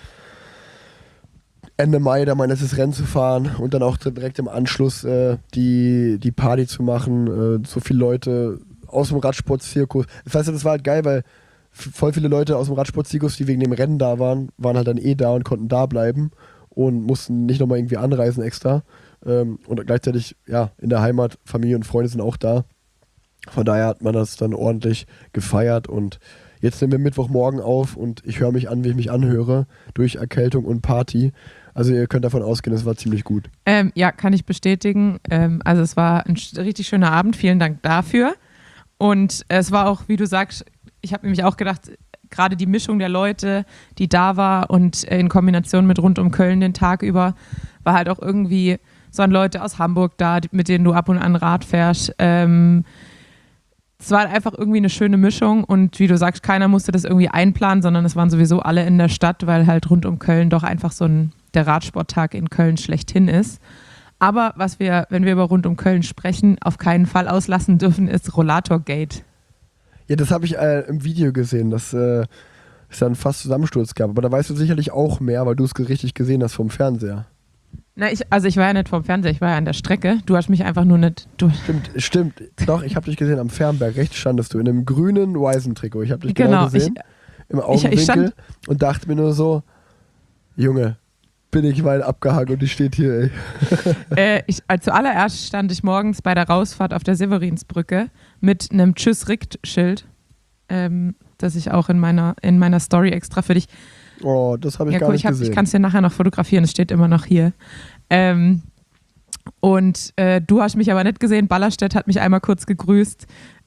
Ende Mai da mein letztes Rennen zu fahren und dann auch direkt im Anschluss äh, die, die Party zu machen. Äh, so viele Leute aus dem Radsportzirkus. Das heißt, das war halt geil, weil voll viele Leute aus dem Radsportzirkus, die wegen dem Rennen da waren, waren halt dann eh da und konnten da bleiben und mussten nicht nochmal irgendwie anreisen extra. Ähm, und gleichzeitig, ja, in der Heimat, Familie und Freunde sind auch da. Von daher hat man das dann ordentlich gefeiert und jetzt nehmen wir Mittwochmorgen auf und ich höre mich an, wie ich mich anhöre, durch Erkältung und Party. Also ihr könnt davon ausgehen, es war ziemlich gut. Ähm, ja, kann ich bestätigen. Ähm, also es war ein richtig schöner Abend. Vielen Dank dafür. Und es war auch, wie du sagst, ich habe nämlich auch gedacht, gerade die Mischung der Leute, die da war und in Kombination mit rund um Köln den Tag über, war halt auch irgendwie so an Leute aus Hamburg da, mit denen du ab und an Rad fährst. Ähm, es war einfach irgendwie eine schöne Mischung und wie du sagst, keiner musste das irgendwie einplanen, sondern es waren sowieso alle in der Stadt, weil halt rund um Köln doch einfach so ein der Radsporttag in Köln schlechthin ist. Aber was wir, wenn wir über rund um Köln sprechen, auf keinen Fall auslassen dürfen, ist Rollatorgate. Ja, das habe ich äh, im Video gesehen, dass äh, es dann fast Zusammensturz gab. Aber da weißt du sicherlich auch mehr, weil du es richtig gesehen hast vom Fernseher. Na, ich, also ich war ja nicht vom Fernseher, ich war ja an der Strecke. Du hast mich einfach nur nicht... Du stimmt, stimmt. Doch, ich habe dich gesehen am Fernberg. Rechts standest du in einem grünen Wisen-Trikot. Ich habe dich genau, genau gesehen, ich, im Augenwinkel ich, ich stand, und dachte mir nur so, Junge, bin ich weit abgehangen und die steht hier, ey. äh, ich, also zuallererst stand ich morgens bei der Rausfahrt auf der Severinsbrücke mit einem Tschüss-Richt-Schild, ähm, das ich auch in meiner, in meiner Story extra für dich... Oh, das habe ich ja, gar cool, nicht ich hab, gesehen. Ich kann es dir nachher noch fotografieren, es steht immer noch hier. Ähm, und äh, du hast mich aber nicht gesehen, Ballerstedt hat mich einmal kurz gegrüßt.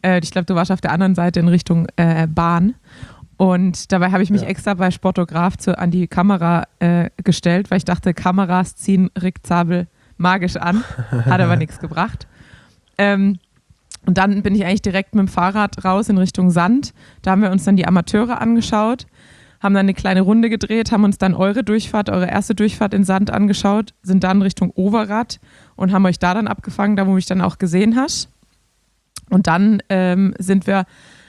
Äh, ich glaube, du warst auf der anderen Seite in Richtung äh, Bahn. Und dabei habe ich mich ja. extra bei Sportograf zu, an die Kamera äh, gestellt, weil ich dachte, Kameras ziehen Rick Zabel magisch an. Hat aber nichts gebracht. Ähm, und dann bin ich eigentlich direkt mit dem Fahrrad raus in Richtung Sand. Da haben wir uns dann die Amateure angeschaut, haben dann eine kleine Runde gedreht, haben uns dann eure Durchfahrt, eure erste Durchfahrt in Sand angeschaut, sind dann Richtung Overath und haben euch da dann abgefangen, da wo du mich dann auch gesehen hast. Und dann ähm, sind wir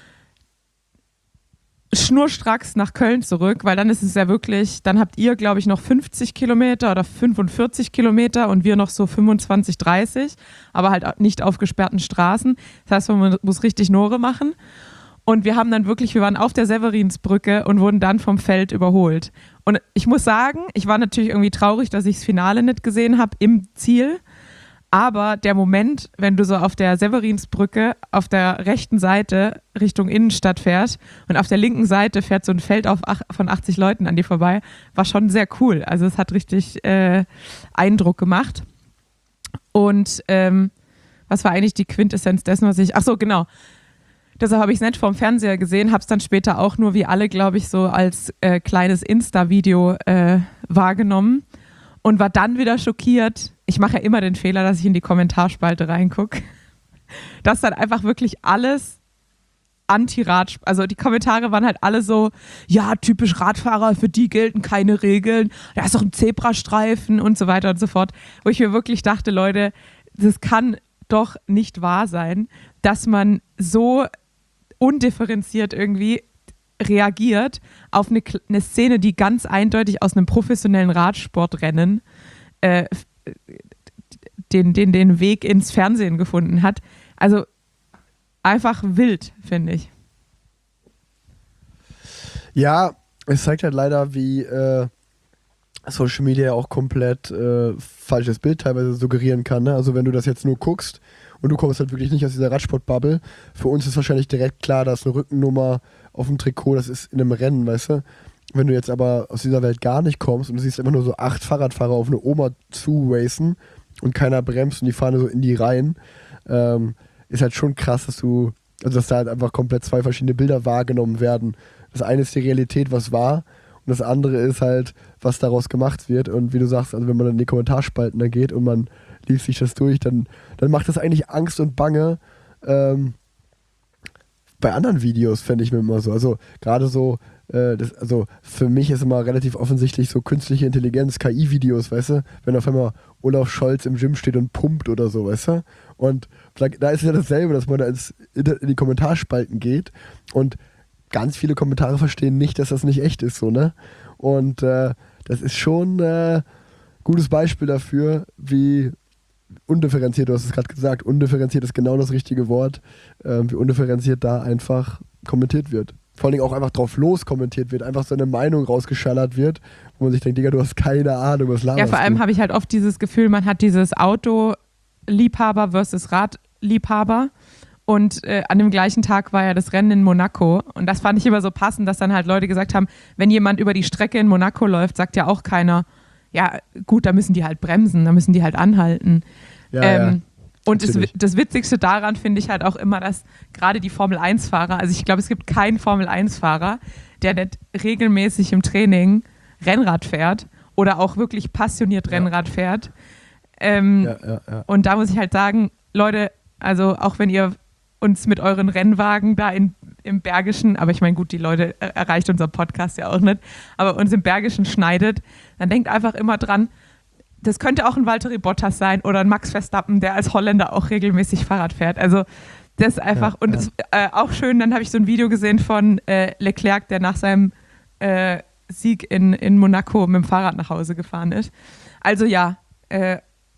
schnurstracks nach Köln zurück, weil dann ist es ja wirklich, dann habt ihr, glaube ich, noch fünfzig Kilometer oder fünfundvierzig Kilometer und wir noch so fünfundzwanzig, dreißig, aber halt nicht auf gesperrten Straßen. Das heißt, man muss richtig Nore machen. Und wir haben dann wirklich, wir waren auf der Severinsbrücke und wurden dann vom Feld überholt. Und ich muss sagen, ich war natürlich irgendwie traurig, dass ich das Finale nicht gesehen habe im Ziel. Aber der Moment, wenn du so auf der Severinsbrücke auf der rechten Seite Richtung Innenstadt fährst und auf der linken Seite fährt so ein Feld auf ach, von achtzig Leuten an dir vorbei, war schon sehr cool. Also es hat richtig äh, Eindruck gemacht. Und ähm, was war eigentlich die Quintessenz dessen, was ich... Ach so, genau. Deshalb habe ich es nicht vom Fernseher gesehen, habe es dann später auch nur wie alle, glaube ich, so als äh, kleines Insta-Video äh, wahrgenommen. Und war dann wieder schockiert. Ich mache ja immer den Fehler, dass ich in die Kommentarspalte reingucke. Dass dann einfach wirklich alles Anti-Rad, also die Kommentare waren halt alle so, ja, typisch Radfahrer, für die gelten keine Regeln, da ist doch ein Zebrastreifen und so weiter und so fort. Wo ich mir wirklich dachte, Leute, das kann doch nicht wahr sein, dass man so undifferenziert irgendwie reagiert auf eine, eine Szene, die ganz eindeutig aus einem professionellen Radsportrennen äh, den, den, den Weg ins Fernsehen gefunden hat. Also einfach wild, finde ich. Ja, es zeigt halt leider, wie äh, Social Media auch komplett äh, falsches Bild teilweise suggerieren kann. Ne? Also wenn du das jetzt nur guckst und du kommst halt wirklich nicht aus dieser Radsport-Bubble, für uns ist wahrscheinlich direkt klar, dass eine Rückennummer auf dem Trikot, das ist in einem Rennen, weißt du? Wenn du jetzt aber aus dieser Welt gar nicht kommst und du siehst immer nur so acht Fahrradfahrer auf eine Oma zu-racen und keiner bremst und die fahren so in die Reihen, ähm, ist halt schon krass, dass du, also dass da halt einfach komplett zwei verschiedene Bilder wahrgenommen werden. Das eine ist die Realität, was war, und das andere ist halt, was daraus gemacht wird. Und wie du sagst, also wenn man dann in die Kommentarspalten da geht und man liest sich das durch, dann, dann macht das eigentlich Angst und Bange. Ähm, bei anderen Videos fände ich mir immer so, also gerade so, äh, das, also für mich ist immer relativ offensichtlich so künstliche Intelligenz, K I-Videos, weißt du, wenn auf einmal Olaf Scholz im Gym steht und pumpt oder so, weißt du, und da ist ja dasselbe, dass man da ins, in die Kommentarspalten geht und ganz viele Kommentare verstehen nicht, dass das nicht echt ist, so, ne, und äh, das ist schon ein äh, gutes Beispiel dafür, wie undifferenziert, du hast es gerade gesagt, undifferenziert ist genau das richtige Wort, äh, wie undifferenziert da einfach kommentiert wird. Vor allen Dingen auch einfach drauf los kommentiert wird, einfach so eine Meinung rausgeschallert wird, wo man sich denkt, Digga, du hast keine Ahnung, was laberst du. Ja, vor allem habe ich halt oft dieses Gefühl, man hat dieses Autoliebhaber versus Radliebhaber und äh, an dem gleichen Tag war ja das Rennen in Monaco und das fand ich immer so passend, dass dann halt Leute gesagt haben, wenn jemand über die Strecke in Monaco läuft, sagt ja auch keiner, ja gut, da müssen die halt bremsen, da müssen die halt anhalten. Ja, ähm, ja. Und das, das Witzigste daran finde ich halt auch immer, dass gerade die Formel eins Fahrer, also ich glaube, es gibt keinen Formel eins Fahrer, der nicht regelmäßig im Training Rennrad fährt oder auch wirklich passioniert ja. Rennrad fährt. Ähm, ja, ja, ja. Und da muss ich halt sagen, Leute, also auch wenn ihr uns mit euren Rennwagen da in, im Bergischen, aber ich meine, gut, die Leute äh, erreicht unser Podcast ja auch nicht, aber uns im Bergischen schneidet, dann denkt einfach immer dran, das könnte auch ein Valtteri Bottas sein oder ein Max Verstappen, der als Holländer auch regelmäßig Fahrrad fährt. Also das ist einfach, ja, und ja. Das, äh, auch schön, dann habe ich so ein Video gesehen von äh, Leclerc, der nach seinem äh, Sieg in, in Monaco mit dem Fahrrad nach Hause gefahren ist. Also ja, äh,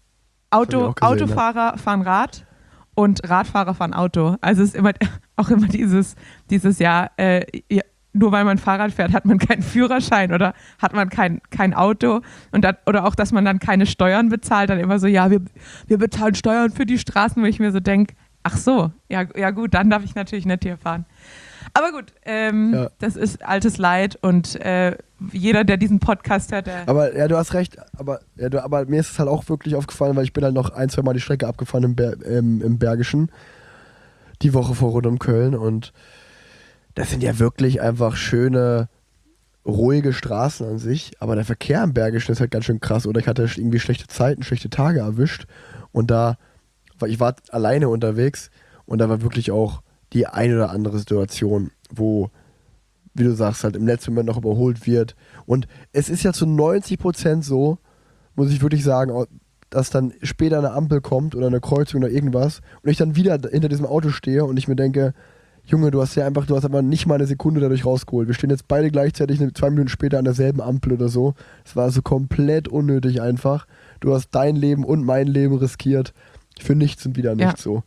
Auto, gesehen, Autofahrer ja. fahren Rad und Radfahrer fahren Auto. Also es ist immer auch immer dieses, dieses Jahr, äh, ja, nur weil man Fahrrad fährt, hat man keinen Führerschein oder hat man kein, kein Auto und dann, oder auch, dass man dann keine Steuern bezahlt, dann immer so, ja, wir, wir bezahlen Steuern für die Straßen, wo ich mir so denke, ach so, ja, ja gut, dann darf ich natürlich nicht hier fahren. Aber gut, ähm, ja. das ist altes Leid und äh, jeder, der diesen Podcast hört, der... Aber ja, du hast recht, aber, ja, du, aber mir ist es halt auch wirklich aufgefallen, weil ich bin halt noch ein, zwei Mal die Strecke abgefahren im, Ber- im, im Bergischen. die Woche vor rund um Köln und das sind ja wirklich einfach schöne, ruhige Straßen an sich, aber der Verkehr im Bergischen ist halt ganz schön krass. Oder ich hatte irgendwie schlechte Zeiten, schlechte Tage erwischt und da, weil ich war alleine unterwegs und da war wirklich auch die eine oder andere Situation, wo, wie du sagst, halt im letzten Moment noch überholt wird. Und es ist ja zu neunzig Prozent so, muss ich wirklich sagen, dass dann später eine Ampel kommt oder eine Kreuzung oder irgendwas und ich dann wieder hinter diesem Auto stehe und ich mir denke, Junge, du hast ja einfach, du hast aber nicht mal eine Sekunde dadurch rausgeholt. Wir stehen jetzt beide gleichzeitig zwei Minuten später an derselben Ampel oder so. Es war also komplett unnötig einfach. Du hast dein Leben und mein Leben riskiert für nichts und wieder nichts ja. so.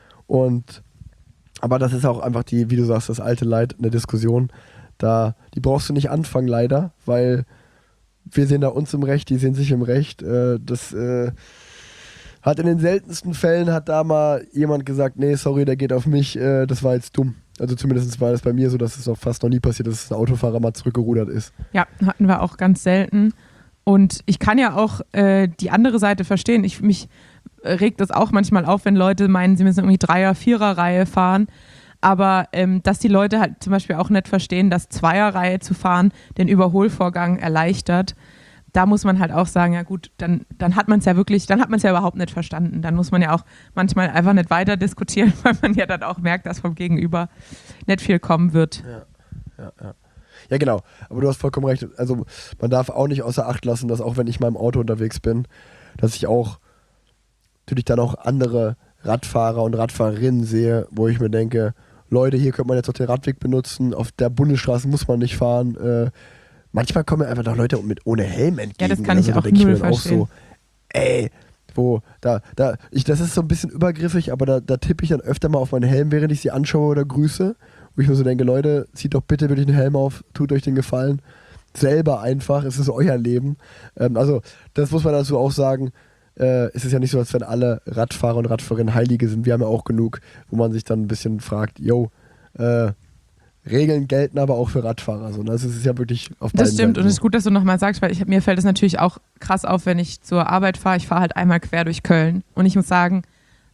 Und aber das ist auch einfach die, wie du sagst, das alte Leid in der Diskussion. Da, die brauchst du nicht anfangen leider, weil wir sehen da uns im Recht, die sehen sich im Recht. Äh, das äh, hat in den seltensten Fällen hat da mal jemand gesagt, nee, sorry, der geht auf mich, äh, das war jetzt dumm. Also zumindest war das bei mir so, dass es auch fast noch nie passiert, dass ein Autofahrer mal zurückgerudert ist. Ja, hatten wir auch ganz selten. Und ich kann ja auch äh, die andere Seite verstehen. Ich, mich regt das auch manchmal auf, wenn Leute meinen, sie müssen irgendwie Dreier-, Vierer-Reihe fahren. Aber ähm, dass die Leute halt zum Beispiel auch nicht verstehen, dass Zweierreihe zu fahren den Überholvorgang erleichtert. Da muss man halt auch sagen, ja gut, dann, dann hat man es ja wirklich, dann hat man es ja überhaupt nicht verstanden. Dann muss man ja auch manchmal einfach nicht weiter diskutieren, weil man ja dann auch merkt, dass vom Gegenüber nicht viel kommen wird. Ja, ja, ja. Ja, genau. Aber du hast vollkommen recht. Also man darf auch nicht außer Acht lassen, dass auch wenn ich mal im Auto unterwegs bin, dass ich auch natürlich dann auch andere Radfahrer und Radfahrerinnen sehe, wo ich mir denke, Leute, hier könnte man jetzt auch den Radweg benutzen, auf der Bundesstraße muss man nicht fahren. Äh, manchmal kommen mir einfach noch Leute mit ohne Helm entgegen. Ja, das kann ich also, auch da denke null ich mir dann verstehen. auch so, ey, wo, da, da, ich, das ist so ein bisschen übergriffig, aber da, da tippe ich dann öfter mal auf meinen Helm, während ich sie anschaue oder grüße. Wo ich mir so denke, Leute, zieht doch bitte wirklich den Helm auf, tut euch den Gefallen. Selber einfach, es ist euer Leben. Ähm, also, das muss man dazu auch sagen. Äh, es ist ja nicht so, als wenn alle Radfahrer und Radfahrerinnen Heilige sind. Wir haben ja auch genug, wo man sich dann ein bisschen fragt, yo, äh, Regeln gelten aber auch für Radfahrer. So, ne? Also es ist ja wirklich auf beiden Das stimmt Seiten und es so. ist gut, dass du nochmal sagst, weil ich, mir fällt es natürlich auch krass auf, wenn ich zur Arbeit fahre. Ich fahre halt einmal quer durch Köln und ich muss sagen,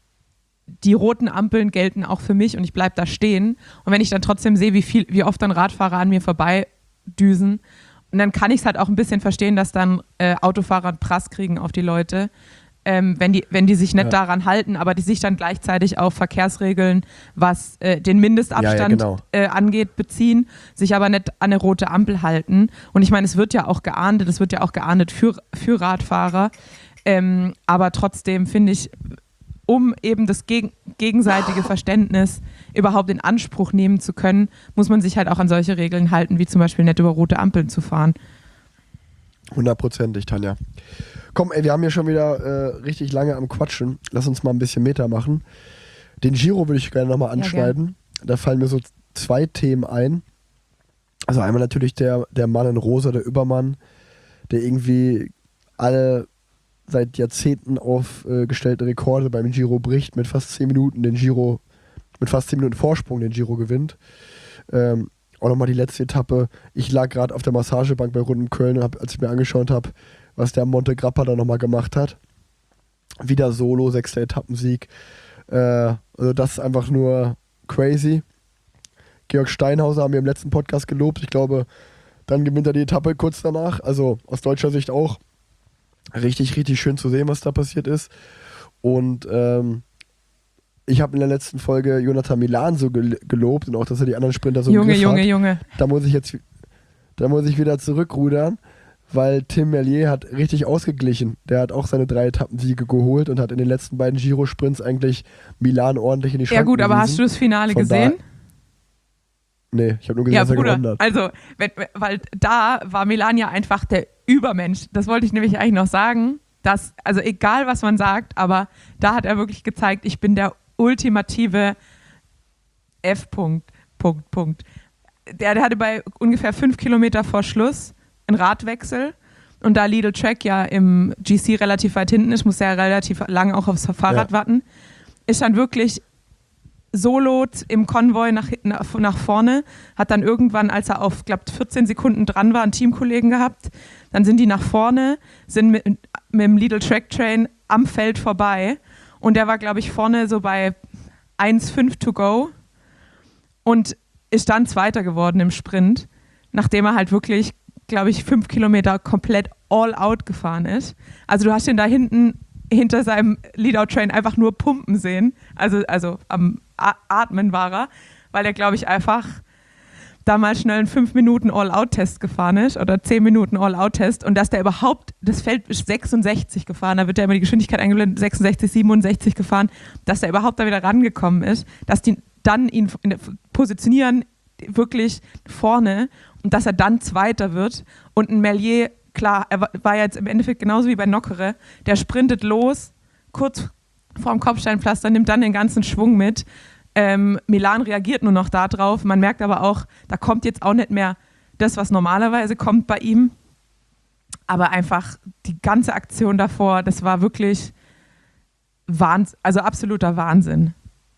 die roten Ampeln gelten auch für mich und ich bleibe da stehen. Und wenn ich dann trotzdem sehe, wie viel, wie oft dann Radfahrer an mir vorbeidüsen, und dann kann ich es halt auch ein bisschen verstehen, dass dann äh, Autofahrer einen Prass kriegen auf die Leute, ähm, wenn, die, wenn die sich nicht ja. daran halten, aber die sich dann gleichzeitig auf Verkehrsregeln, was äh, den Mindestabstand ja, ja, genau. äh, angeht, beziehen, sich aber nicht an eine rote Ampel halten. Und ich meine, es wird ja auch geahndet, es wird ja auch geahndet für, für Radfahrer, ähm, aber trotzdem finde ich, um eben das geg- gegenseitige Verständnis überhaupt in Anspruch nehmen zu können, muss man sich halt auch an solche Regeln halten, wie zum Beispiel nicht über rote Ampeln zu fahren. Hundertprozentig, Tanja. Komm, ey, wir haben hier schon wieder äh, richtig lange am Quatschen. Lass uns mal ein bisschen Meter machen. Den Giro würde ich gerne nochmal anschneiden. Ja, da fallen mir so zwei Themen ein. Also einmal natürlich der, der Mann in Rosa, der Übermann, der irgendwie alle seit Jahrzehnten aufgestellte äh, Rekorde beim Giro bricht, mit fast zehn Minuten den Giro, mit fast zehn Minuten Vorsprung den Giro gewinnt. Ähm, auch nochmal die letzte Etappe. Ich lag gerade auf der Massagebank bei Rund um Köln und hab, als ich mir angeschaut habe, was der Monte Grappa da nochmal gemacht hat. Wieder Solo, sechster Etappensieg. Äh, also das ist einfach nur crazy. Georg Steinhauser haben wir im letzten Podcast gelobt. Ich glaube, dann gewinnt er die Etappe kurz danach. Also aus deutscher Sicht auch richtig, richtig schön zu sehen, was da passiert ist. Und ähm, ich habe in der letzten Folge Jonathan Milan so gel- gelobt und auch, dass er die anderen Sprinter so Junge, im Griff Junge, hat. Junge. Da muss ich jetzt da muss ich wieder zurückrudern, weil Tim Merlier hat richtig ausgeglichen. Der hat auch seine drei Etappensiege geholt und hat in den letzten beiden Giro-Sprints eigentlich Milan ordentlich in die Schranken Ja gut, aber gewiesen. hast du das Finale Von gesehen? Da, nee, ich habe nur gesehen, Ja, dass er Bruder, gewonnen hat. also, wenn, weil da war Milan ja einfach der Übermensch. Das wollte ich nämlich eigentlich noch sagen. Dass, also egal, was man sagt, aber da hat er wirklich gezeigt, ich bin der ultimative F. Punkt, Punkt, Punkt. Der, der hatte bei ungefähr fünf Kilometer vor Schluss einen Radwechsel und da Lidl Track ja im G C relativ weit hinten ist, muss er ja relativ lang auch aufs Fahrrad ja. warten, ist dann wirklich solo im Konvoi nach, nach, nach vorne, hat dann irgendwann, als er auf, glaube ich, vierzehn Sekunden dran war, einen Teamkollegen gehabt, dann sind die nach vorne, sind mit, mit dem Lidl Track Train am Feld vorbei und der war, glaube ich, vorne so bei eins Komma fünf to go und ist dann Zweiter geworden im Sprint, nachdem er halt wirklich, glaube ich, fünf Kilometer komplett all out gefahren ist. Also du hast ihn da hinten hinter seinem Leadout-Train einfach nur pumpen sehen, also, also am Atmen war er, weil er, glaube ich, einfach da mal schnell einen fünf Minuten All-Out-Test gefahren ist oder zehn Minuten All-Out-Test und dass der überhaupt, das Feld ist sechsundsechzig gefahren, da wird ja immer die Geschwindigkeit eingeblendet, sechsundsechzig, siebenundsechzig gefahren, dass der überhaupt da wieder rangekommen ist, dass die dann ihn positionieren wirklich vorne und dass er dann Zweiter wird und ein Merlier, klar, er war jetzt im Endeffekt genauso wie bei Nockere, der sprintet los, kurz vorm Kopfsteinpflaster, nimmt dann den ganzen Schwung mit. Ähm, Milan reagiert nur noch darauf. Man merkt aber auch, da kommt jetzt auch nicht mehr das, was normalerweise kommt bei ihm. Aber einfach die ganze Aktion davor, das war wirklich Wahnsinn, also absoluter Wahnsinn.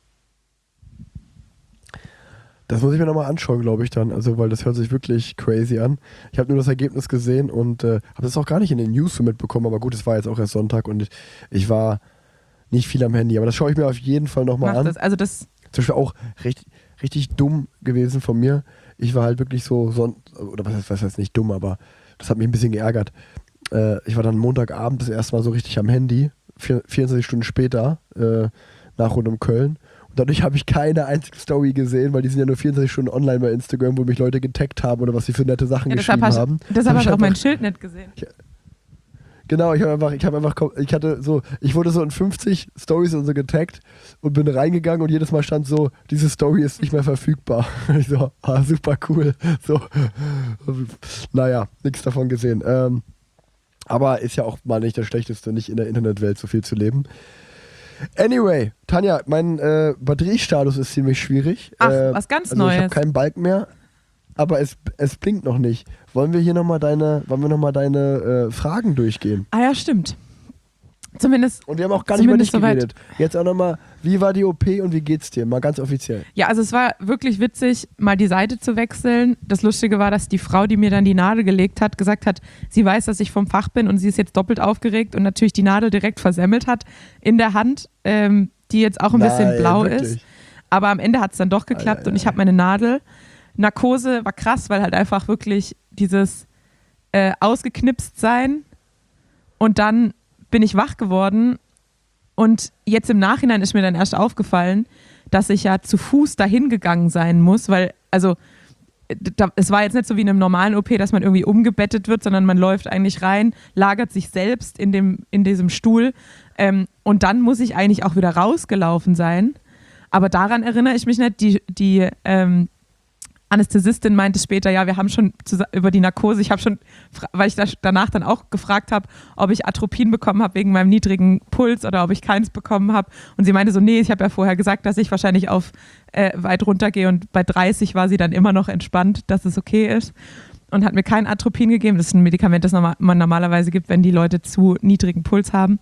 Das muss ich mir nochmal anschauen, glaube ich dann, also weil das hört sich wirklich crazy an. Ich habe nur das Ergebnis gesehen und äh, habe das auch gar nicht in den News so mitbekommen, aber gut, es war jetzt auch erst Sonntag und ich, ich war nicht viel am Handy, aber das schaue ich mir auf jeden Fall nochmal an. Das, also das Zum Beispiel auch richtig, richtig dumm gewesen von mir. Ich war halt wirklich so, so oder was heißt, was heißt nicht dumm, aber das hat mich ein bisschen geärgert. Äh, ich war dann Montagabend das erste Mal so richtig am Handy, vier, vierundzwanzig Stunden später, äh, nach rund um Köln. Und dadurch habe ich keine einzige Story gesehen, weil die sind ja nur vierundzwanzig Stunden online bei Instagram, wo mich Leute getaggt haben oder was sie für nette Sachen ja, geschrieben hast, haben. Deshalb hast du auch einfach, mein Schild nicht gesehen. Ich, Genau, ich habe einfach, ich habe einfach, ich hatte so, ich wurde so in fünfzig Stories und so getaggt und bin reingegangen und jedes Mal stand so, diese Story ist nicht mehr verfügbar. Ich so, ah, super cool. So, naja, nichts davon gesehen. Ähm, aber ist ja auch mal nicht das Schlechteste, nicht in der Internetwelt so viel zu leben. Anyway, Tanja, mein äh, Batteriestatus ist ziemlich schwierig. Ach, äh, was ganz also Neues. Ich habe keinen Balken mehr. Aber es, es blinkt noch nicht. Wollen wir hier nochmal deine, wollen wir noch mal deine äh, Fragen durchgehen? Ah ja, stimmt. Zumindest. Und wir haben auch gar nicht über dich soweit. geredet. Jetzt auch nochmal, wie war die O P und wie geht's dir? Mal ganz offiziell. Ja, also es war wirklich witzig, mal die Seite zu wechseln. Das Lustige war, dass die Frau, die mir dann die Nadel gelegt hat, gesagt hat, sie weiß, dass ich vom Fach bin und sie ist jetzt doppelt aufgeregt und natürlich die Nadel direkt versemmelt hat in der Hand, ähm, die jetzt auch ein Nein, bisschen blau wirklich? ist. Aber am Ende hat es dann doch geklappt ei, ei, und ich habe meine Nadel. Narkose war krass, weil halt einfach wirklich dieses äh, ausgeknipst sein und dann bin ich wach geworden und jetzt im Nachhinein ist mir dann erst aufgefallen, dass ich ja zu Fuß dahin gegangen sein muss, weil, also da, es war jetzt nicht so wie in einem normalen O P, dass man irgendwie umgebettet wird, sondern man läuft eigentlich rein, lagert sich selbst in, dem, in diesem Stuhl ähm, und dann muss ich eigentlich auch wieder rausgelaufen sein, aber daran erinnere ich mich nicht, die, die ähm, Anästhesistin meinte später, ja, wir haben schon über die Narkose, ich habe schon, weil ich das danach dann auch gefragt habe, ob ich Atropin bekommen habe wegen meinem niedrigen Puls oder ob ich keins bekommen habe. Und sie meinte so, nee, ich habe ja vorher gesagt, dass ich wahrscheinlich auf äh, weit runtergehe und bei dreißig war sie dann immer noch entspannt, dass es okay ist und hat mir kein Atropin gegeben. Das ist ein Medikament, das man normalerweise gibt, wenn die Leute zu niedrigen Puls haben.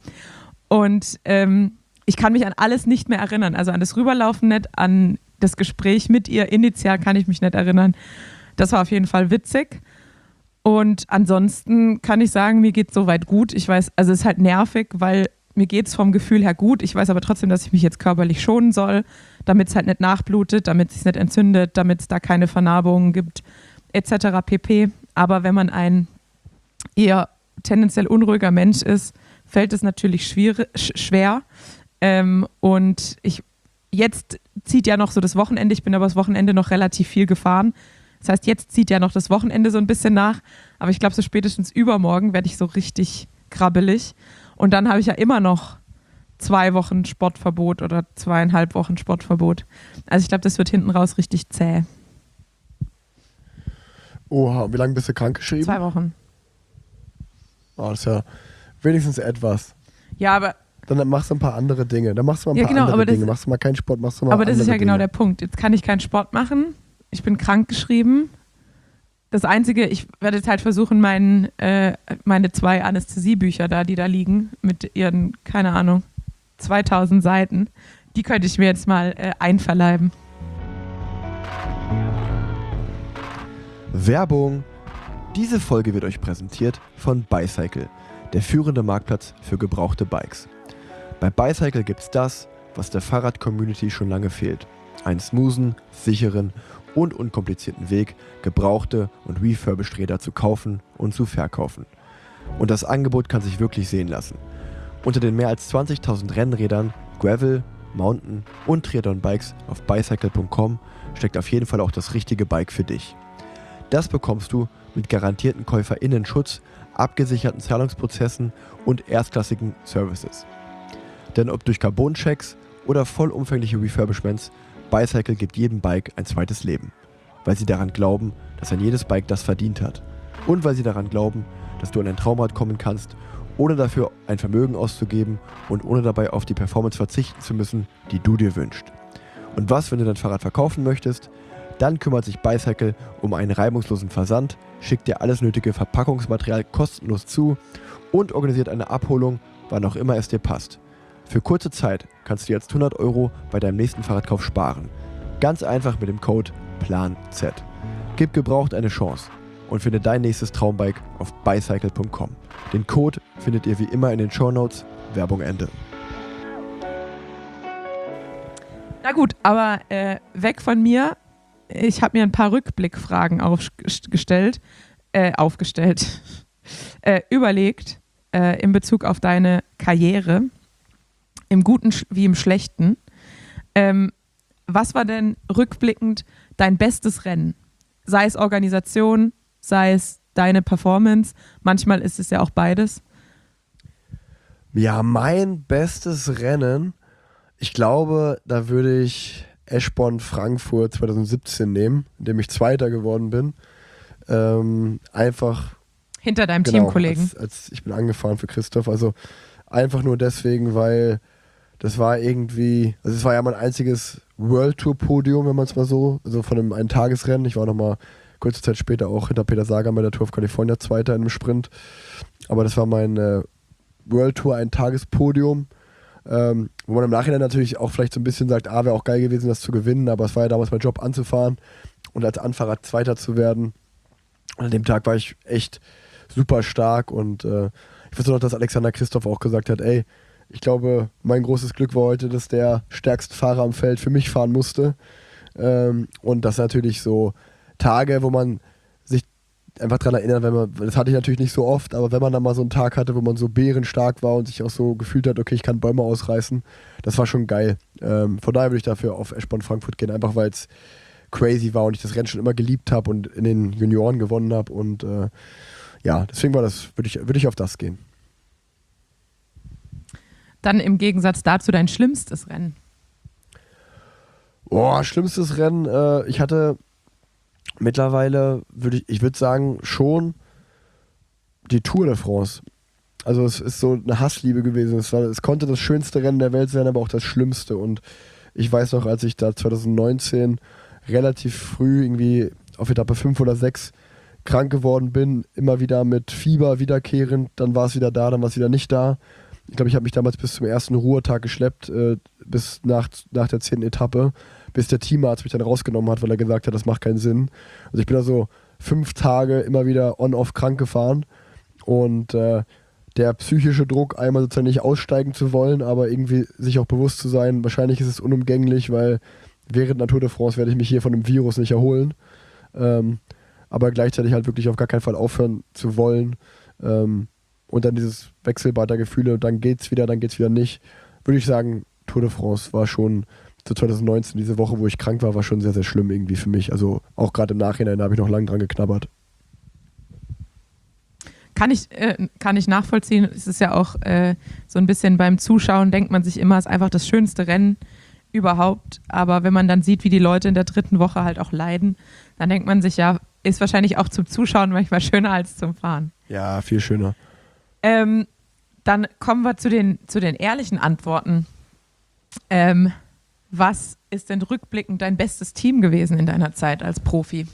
Und ähm, ich kann mich an alles nicht mehr erinnern, also an das Rüberlaufen nicht, an das Gespräch mit ihr initial kann ich mich nicht erinnern. Das war auf jeden Fall witzig. Und ansonsten kann ich sagen, mir geht es soweit gut. Ich weiß, also es ist halt nervig, weil mir geht es vom Gefühl her gut. Ich weiß aber trotzdem, dass ich mich jetzt körperlich schonen soll, damit es halt nicht nachblutet, damit es sich nicht entzündet, damit es da keine Vernarbungen gibt, et cetera pp. Aber wenn man ein eher tendenziell unruhiger Mensch ist, fällt es natürlich schwierig, schwer. Ähm, und ich Jetzt zieht ja noch so das Wochenende, ich bin aber das Wochenende noch relativ viel gefahren. Das heißt, jetzt zieht ja noch das Wochenende so ein bisschen nach, aber ich glaube, so spätestens übermorgen werde ich so richtig krabbelig. Und dann habe ich ja immer noch zwei Wochen Sportverbot oder zweieinhalb Wochen Sportverbot. Also ich glaube, das wird hinten raus richtig zäh. Oha, wie lange bist du krankgeschrieben? Zwei Wochen. Oh, das ist ja wenigstens etwas. Ja, aber Dann machst du ein paar andere Dinge. Dann machst du mal ein Ja, paar genau, andere aber das- Dinge. Machst du mal keinen Sport, machst du mal Aber das andere ist ja genau Dinge. der Punkt. Jetzt kann ich keinen Sport machen. Ich bin krankgeschrieben. Das Einzige, ich werde jetzt halt versuchen, mein, äh, meine zwei Anästhesiebücher da, die da liegen, mit ihren, keine Ahnung, zweitausend Seiten, die könnte ich mir jetzt mal äh, einverleiben. Werbung. Diese Folge wird euch präsentiert von Bicycle, der führende Marktplatz für gebrauchte Bikes. Bei Bicycle gibt's das, was der Fahrrad-Community schon lange fehlt. Einen smoothen, sicheren und unkomplizierten Weg, gebrauchte und refurbished Räder zu kaufen und zu verkaufen. Und das Angebot kann sich wirklich sehen lassen. Unter den mehr als zwanzigtausend Rennrädern, Gravel, Mountain und Triathlon-Bikes auf bicycle punkt com steckt auf jeden Fall auch das richtige Bike für dich. Das bekommst du mit garantierten KäuferInnen-Schutz, abgesicherten Zahlungsprozessen und erstklassigen Services. Denn ob durch Carbon-Checks oder vollumfängliche Refurbishments, Bicycle gibt jedem Bike ein zweites Leben. Weil sie daran glauben, dass ein jedes Bike das verdient hat. Und weil sie daran glauben, dass du an ein Traumrad kommen kannst, ohne dafür ein Vermögen auszugeben und ohne dabei auf die Performance verzichten zu müssen, die du dir wünschst. Und was, wenn du dein Fahrrad verkaufen möchtest? Dann kümmert sich Bicycle um einen reibungslosen Versand, schickt dir alles nötige Verpackungsmaterial kostenlos zu und organisiert eine Abholung, wann auch immer es dir passt. Für kurze Zeit kannst du jetzt hundert Euro bei deinem nächsten Fahrradkauf sparen. Ganz einfach mit dem Code PLANZ. Gib gebraucht eine Chance und finde dein nächstes Traumbike auf bicycle punkt com. Den Code findet ihr wie immer in den Shownotes. Werbung Ende. Na gut, aber äh, weg von mir. Ich habe mir ein paar Rückblickfragen aufgestellt, äh, aufgestellt, äh, überlegt äh, in Bezug auf deine Karriere, im Guten wie im Schlechten. Ähm, was war denn rückblickend dein bestes Rennen? Sei es Organisation, sei es deine Performance, manchmal ist es ja auch beides. Ja, mein bestes Rennen, ich glaube, da würde ich Eschborn-Frankfurt zwanzig siebzehn nehmen, in dem ich Zweiter geworden bin. Ähm, einfach hinter deinem genau, Teamkollegen. Als, als ich bin angefahren für Christoph, also einfach nur deswegen, weil das war irgendwie, also es war ja mein einziges World Tour Podium, wenn man es mal so, also von einem Eintagesrennen. Ich war nochmal kurze Zeit später auch hinter Peter Sagan bei der Tour of California Zweiter in einem Sprint, aber das war mein äh, World Tour Eintagespodium. Ähm, wo man im Nachhinein natürlich auch vielleicht so ein bisschen sagt, ah, wäre auch geil gewesen, das zu gewinnen, aber es war ja damals mein Job anzufahren und als Anfahrer Zweiter zu werden. Und an dem Tag war ich echt super stark und äh, ich weiß noch, dass Alexander Christoph auch gesagt hat, ey, ich glaube, mein großes Glück war heute, dass der stärkste Fahrer am Feld für mich fahren musste. Ähm, und das natürlich so Tage, wo man sich einfach dran erinnert, wenn man, das hatte ich natürlich nicht so oft, aber wenn man dann mal so einen Tag hatte, wo man so bärenstark war und sich auch so gefühlt hat, okay, ich kann Bäume ausreißen, das war schon geil. Ähm, von daher würde ich dafür auf Eschborn-Frankfurt gehen, einfach weil es crazy war und ich das Rennen schon immer geliebt habe und in den Junioren gewonnen habe und äh, ja, deswegen war das, würde ich, würde ich auf das gehen. Dann im Gegensatz dazu dein schlimmstes Rennen. Boah, schlimmstes Rennen, äh, ich hatte mittlerweile, würde ich, ich würde sagen, schon die Tour de France. Also es ist so eine Hassliebe gewesen. Es, war, es konnte das schönste Rennen der Welt sein, aber auch das schlimmste. Und ich weiß noch, als ich da zwanzig neunzehn relativ früh irgendwie auf Etappe fünf oder sechs krank geworden bin, immer wieder mit Fieber wiederkehrend, dann war es wieder da, dann war es wieder nicht da. Ich glaube, ich habe mich damals bis zum ersten Ruhetag geschleppt, äh, bis nach, nach der zehnten Etappe, bis der Teamarzt mich dann rausgenommen hat, weil er gesagt hat, das macht keinen Sinn. Also ich bin da so fünf Tage immer wieder on-off krank gefahren und äh, der psychische Druck, einmal sozusagen nicht aussteigen zu wollen, aber irgendwie sich auch bewusst zu sein, wahrscheinlich ist es unumgänglich, weil während der Tour de France werde ich mich hier von dem Virus nicht erholen. Ähm, aber gleichzeitig halt wirklich auf gar keinen Fall aufhören zu wollen. Ähm, und dann dieses Wechselbad der Gefühle, dann geht's wieder, dann geht's wieder nicht. Würde ich sagen, Tour de France war schon zu zwanzig neunzehn, diese Woche, wo ich krank war, war schon sehr, sehr schlimm irgendwie für mich. Also auch gerade im Nachhinein, da habe ich noch lange dran geknabbert. Kann ich, äh, kann ich nachvollziehen. Es ist ja auch äh, so ein bisschen beim Zuschauen, denkt man sich immer, es ist einfach das schönste Rennen überhaupt. Aber wenn man dann sieht, wie die Leute in der dritten Woche halt auch leiden, dann denkt man sich, ja, ist wahrscheinlich auch zum Zuschauen manchmal schöner als zum Fahren. Ja, viel schöner. Ähm, dann kommen wir zu den, zu den ehrlichen Antworten. Ähm, was ist denn rückblickend dein bestes Team gewesen in deiner Zeit als Profi?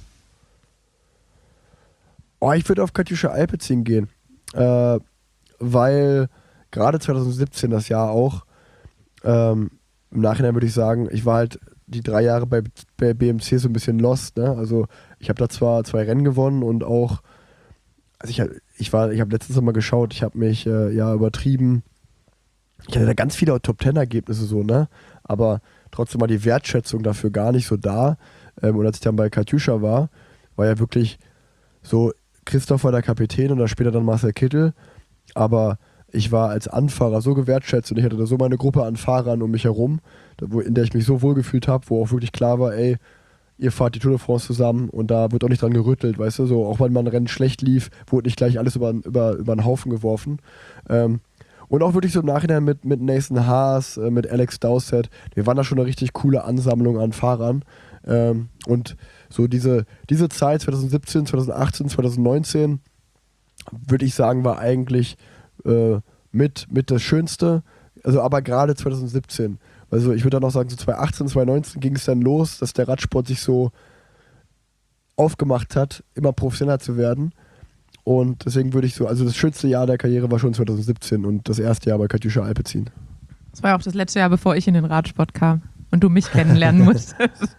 Oh, ich würde auf Katjuscha Alpecin gehen, äh, weil gerade zwanzig siebzehn, das Jahr auch, ähm, im Nachhinein würde ich sagen, ich war halt die drei Jahre bei, bei B M C so ein bisschen lost, ne? Also ich habe da zwar zwei Rennen gewonnen und auch, also ich, ich war, ich habe letztens noch mal geschaut, ich habe mich äh, ja übertrieben ich hatte da ganz viele Top-Ten-Ergebnisse so, ne? Aber trotzdem war die Wertschätzung dafür gar nicht so da. Ähm, und als ich dann bei Katjuscha war, war ja wirklich so Christoph war der Kapitän und dann später dann Marcel Kittel. Aber ich war als Anfahrer so gewertschätzt und ich hatte da so meine Gruppe an Fahrern um mich herum, wo, in der ich mich so wohl gefühlt habe, wo auch wirklich klar war, ey, ihr fahrt die Tour de France zusammen und da wird auch nicht dran gerüttelt, weißt du, so auch wenn man ein Rennen schlecht lief, wurde nicht gleich alles über, über, über den Haufen geworfen. Ähm, und auch wirklich so im Nachhinein mit, mit Nathan Haas, äh, mit Alex Dowsett, wir waren da schon eine richtig coole Ansammlung an Fahrern. Ähm, und so diese, diese Zeit zwanzig siebzehn, zwanzig achtzehn, zwanzig neunzehn, würde ich sagen, war eigentlich äh, mit, mit das Schönste, also aber gerade zwanzig siebzehn. Also ich würde dann auch sagen, so zwanzig achtzehn, zwanzig neunzehn ging es dann los, dass der Radsport sich so aufgemacht hat, immer professioneller zu werden. Und deswegen würde ich so, also das schönste Jahr der Karriere war schon zwanzig siebzehn und das erste Jahr bei Katjuscha Alpecin. Das war ja auch das letzte Jahr, bevor ich in den Radsport kam und du mich kennenlernen musstest.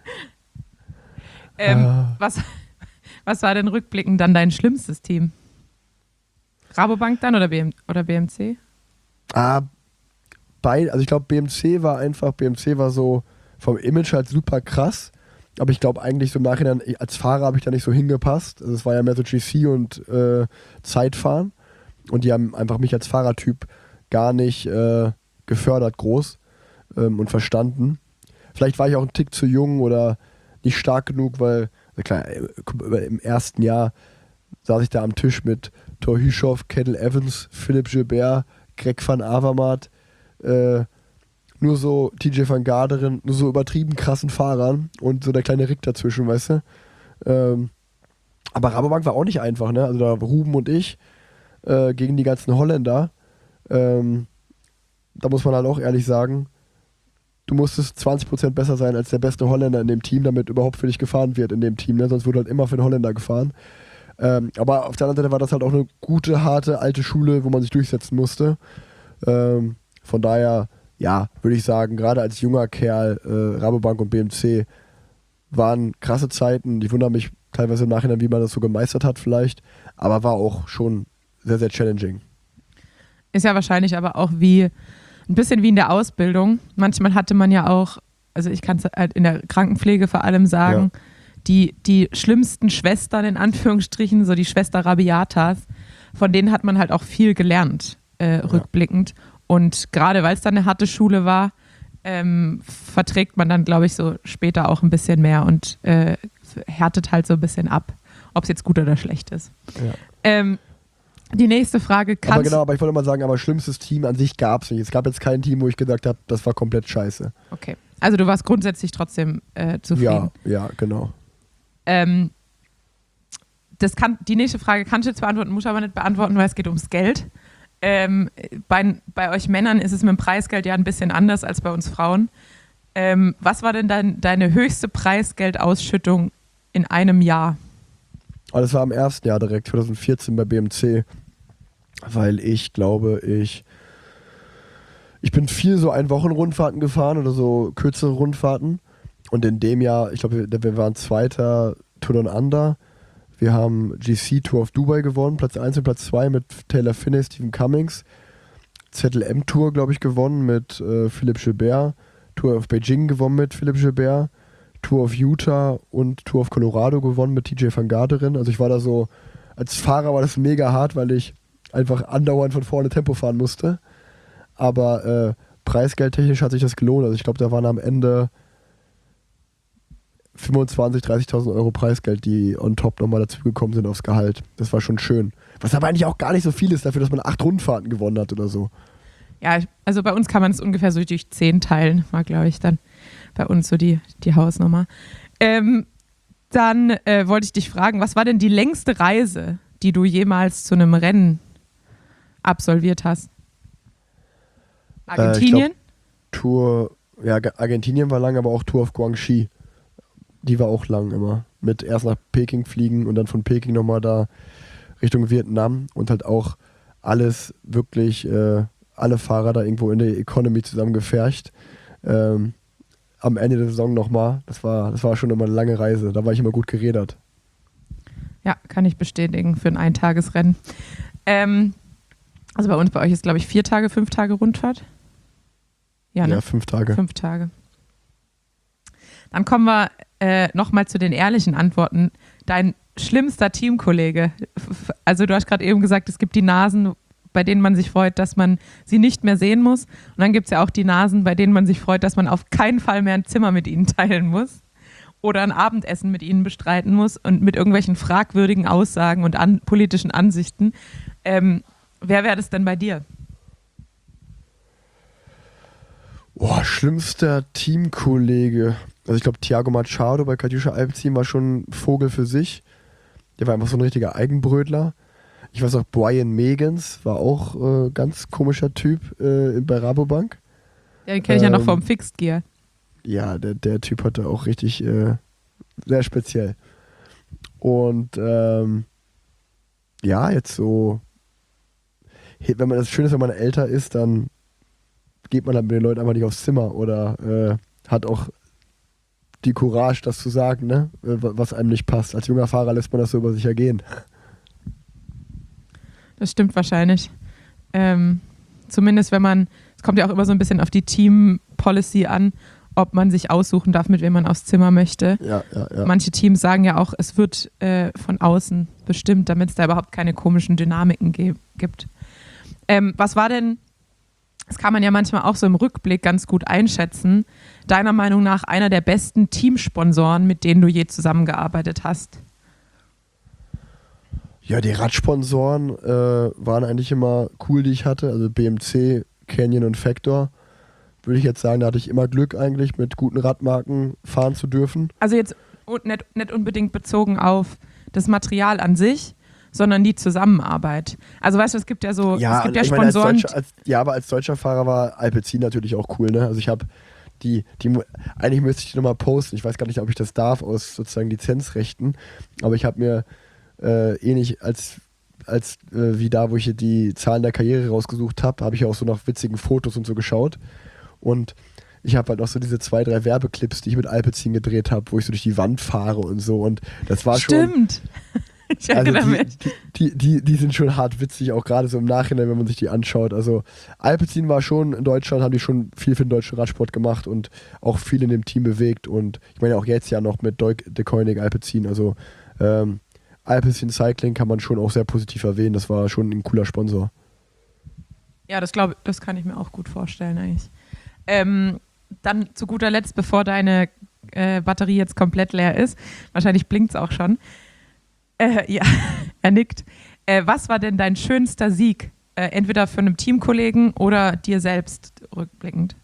ähm, ah. was, was war denn rückblickend dann dein schlimmstes Team? Rabobank dann oder, B M, oder B M C? Ah, bei, also ich glaube B M C war einfach, B M C war so vom Image halt super krass, aber ich glaube eigentlich so im Nachhinein, als Fahrer habe ich da nicht so hingepasst. Also es war ja mehr so G C und äh, Zeitfahren und die haben einfach mich als Fahrertyp gar nicht äh, gefördert groß ähm, und verstanden. Vielleicht war ich auch ein Tick zu jung oder nicht stark genug, weil, klar, im ersten Jahr saß ich da am Tisch mit Thor Hushovd, Cadel Evans, Philippe Gilbert, Greg van Avermaet, äh, nur so T J van Garderen, nur so übertrieben krassen Fahrern und so der kleine Rick dazwischen, weißt du. Ähm, aber Rabobank war auch nicht einfach, ne? Also da Ruben und ich äh, gegen die ganzen Holländer. Ähm, da muss man halt auch ehrlich sagen, du musstest zwanzig Prozent besser sein als der beste Holländer in dem Team, damit überhaupt für dich gefahren wird in dem Team, ne? Sonst wurde halt immer für den Holländer gefahren. Ähm, aber auf der anderen Seite war das halt auch eine gute, harte, alte Schule, wo man sich durchsetzen musste. Ähm, von daher, ja, würde ich sagen, gerade als junger Kerl, äh, Rabobank und B M C waren krasse Zeiten. Ich wundere mich teilweise im Nachhinein, wie man das so gemeistert hat vielleicht, aber war auch schon sehr, sehr challenging. Ist ja wahrscheinlich aber auch wie ein bisschen wie in der Ausbildung. Manchmal hatte man ja auch, also ich kann es halt in der Krankenpflege vor allem sagen, ja. die, die schlimmsten Schwestern in Anführungsstrichen, so die Schwester Rabiatas, von denen hat man halt auch viel gelernt, äh, rückblickend. Ja. Und gerade weil es dann eine harte Schule war, ähm, verträgt man dann, glaube ich, so später auch ein bisschen mehr und äh, härtet halt so ein bisschen ab, ob es jetzt gut oder schlecht ist. Ja. Ähm, die nächste Frage kann. Aber genau, aber ich wollte mal sagen, aber schlimmstes Team an sich gab es nicht. Es gab jetzt kein Team, wo ich gesagt habe, das war komplett scheiße. Okay, also du warst grundsätzlich trotzdem äh, zufrieden. Ja, ja, genau. Ähm, das kann, die nächste Frage kannst du jetzt beantworten, muss aber nicht beantworten, weil es geht ums Geld. Ähm, bei, bei euch Männern ist es mit dem Preisgeld ja ein bisschen anders als bei uns Frauen. Ähm, was war denn dein, deine höchste Preisgeldausschüttung in einem Jahr? Oh, das war im ersten Jahr direkt, zwanzig vierzehn bei B M C, weil ich glaube, ich ich bin viel so Ein-Wochen-Rundfahrten gefahren oder so kürzere Rundfahrten und in dem Jahr, ich glaube, wir, wir waren Zweiter Tour Down Under. Wir haben G C Tour of Dubai gewonnen, Platz eins und Platz zwei mit Taylor Finney, Stephen Cummings. Z L M Tour, glaube ich, gewonnen mit äh, Philippe Gilbert. Tour of Beijing gewonnen mit Philippe Gilbert. Tour of Utah und Tour of Colorado gewonnen mit T J van Garderen. Also ich war da so, als Fahrer war das mega hart, weil ich einfach andauernd von vorne Tempo fahren musste. Aber äh, preisgeldtechnisch hat sich das gelohnt. Also ich glaube, da waren am Ende fünfundzwanzigtausend, dreißigtausend Euro Preisgeld, die on top nochmal dazu gekommen sind aufs Gehalt. Das war schon schön. Was aber eigentlich auch gar nicht so viel ist dafür, dass man acht Rundfahrten gewonnen hat oder so. Ja, also bei uns kann man es ungefähr so durch zehn teilen, war glaube ich dann bei uns so die, die Hausnummer. Ähm, dann äh, wollte ich dich fragen, was war denn die längste Reise, die du jemals zu einem Rennen absolviert hast? Argentinien? Äh, ich glaub, Tour, ja, Argentinien war lang, aber auch Tour of Guangxi. Die war auch lang immer. Mit erst nach Peking fliegen und dann von Peking nochmal da Richtung Vietnam und halt auch alles wirklich, äh, alle Fahrer da irgendwo in der Economy zusammengefercht. Ähm, am Ende der Saison nochmal. Das war, das war schon immer eine lange Reise. Da war ich immer gut gerädert. Ja, kann ich bestätigen für ein Eintagesrennen. Ähm, also bei uns, bei euch ist glaube ich vier Tage, fünf Tage Rundfahrt. Ja, ne? Ja, fünf Tage. Fünf Tage. Dann kommen wir äh, nochmal zu den ehrlichen Antworten. Dein schlimmster Teamkollege. Also du hast gerade eben gesagt, es gibt die Nasen, bei denen man sich freut, dass man sie nicht mehr sehen muss. Und dann gibt es ja auch die Nasen, bei denen man sich freut, dass man auf keinen Fall mehr ein Zimmer mit ihnen teilen muss oder ein Abendessen mit ihnen bestreiten muss und mit irgendwelchen fragwürdigen Aussagen und an, politischen Ansichten. Ähm, wer wäre das denn bei dir? Boah, schlimmster Teamkollege. Also ich glaube, Thiago Machado bei Katyusha Alpecin war schon ein Vogel für sich. Der war einfach so ein richtiger Eigenbrötler. Ich weiß auch, Brian Megans war auch äh, ganz komischer Typ äh, bei Rabobank. Ja, den kenne ich ähm, ja noch vom Fixed Gear. Ja, der, der Typ hatte auch richtig äh, sehr speziell. Und ähm, ja, jetzt so, wenn man das Schöne ist, wenn man älter ist, dann geht man dann mit den Leuten einfach nicht aufs Zimmer oder äh, hat auch die Courage, das zu sagen, ne? Was einem nicht passt. Als junger Fahrer lässt man das so über sich ergehen. Das stimmt wahrscheinlich. Ähm, zumindest wenn man, es kommt ja auch immer so ein bisschen auf die Team-Policy an, ob man sich aussuchen darf, mit wem man aufs Zimmer möchte. Ja, ja, ja. Manche Teams sagen ja auch, es wird äh, von außen bestimmt, damit es da überhaupt keine komischen Dynamiken ge- gibt. Ähm, was war denn, das kann man ja manchmal auch so im Rückblick ganz gut einschätzen, deiner Meinung nach einer der besten Teamsponsoren, mit denen du je zusammengearbeitet hast? Ja, die Radsponsoren äh, waren eigentlich immer cool, die ich hatte. Also B M C, Canyon und Factor. Würde ich jetzt sagen, da hatte ich immer Glück eigentlich, mit guten Radmarken fahren zu dürfen. Also jetzt nicht, nicht unbedingt bezogen auf das Material an sich, sondern die Zusammenarbeit. Also weißt du, es gibt ja so Ja, es gibt ja ich meine, als Sponsoren. Deutscher, als, ja, aber als deutscher Fahrer war Alpecin natürlich auch cool, ne? Also ich habe die, die, eigentlich müsste ich die nochmal posten. Ich weiß gar nicht, ob ich das darf aus sozusagen Lizenzrechten, aber ich habe mir äh, ähnlich als, als äh, wie da, wo ich die Zahlen der Karriere rausgesucht habe, habe ich auch so nach witzigen Fotos und so geschaut. Und ich habe halt auch so diese zwei, drei Werbeclips, die ich mit Alpecin gedreht habe, wo ich so durch die Wand fahre und so. Und das war schon. Stimmt. Ich Also erinnere die, mich. die, die, die sind schon hart witzig, auch gerade so im Nachhinein, wenn man sich die anschaut. Also Alpecin war schon in Deutschland, haben die schon viel für den deutschen Radsport gemacht und auch viel in dem Team bewegt. Und ich meine auch jetzt ja noch mit Deuk de Koenig, Alpecin. Also ähm, Alpecin Cycling kann man schon auch sehr positiv erwähnen. Das war schon ein cooler Sponsor. Ja, das glaube das kann ich mir auch gut vorstellen eigentlich. Ähm, dann zu guter Letzt, bevor deine äh, Batterie jetzt komplett leer ist, wahrscheinlich blinkt es auch schon. Äh, ja, er nickt. Äh, was war denn dein schönster Sieg? Äh, entweder für einen Teamkollegen oder dir selbst rückblickend?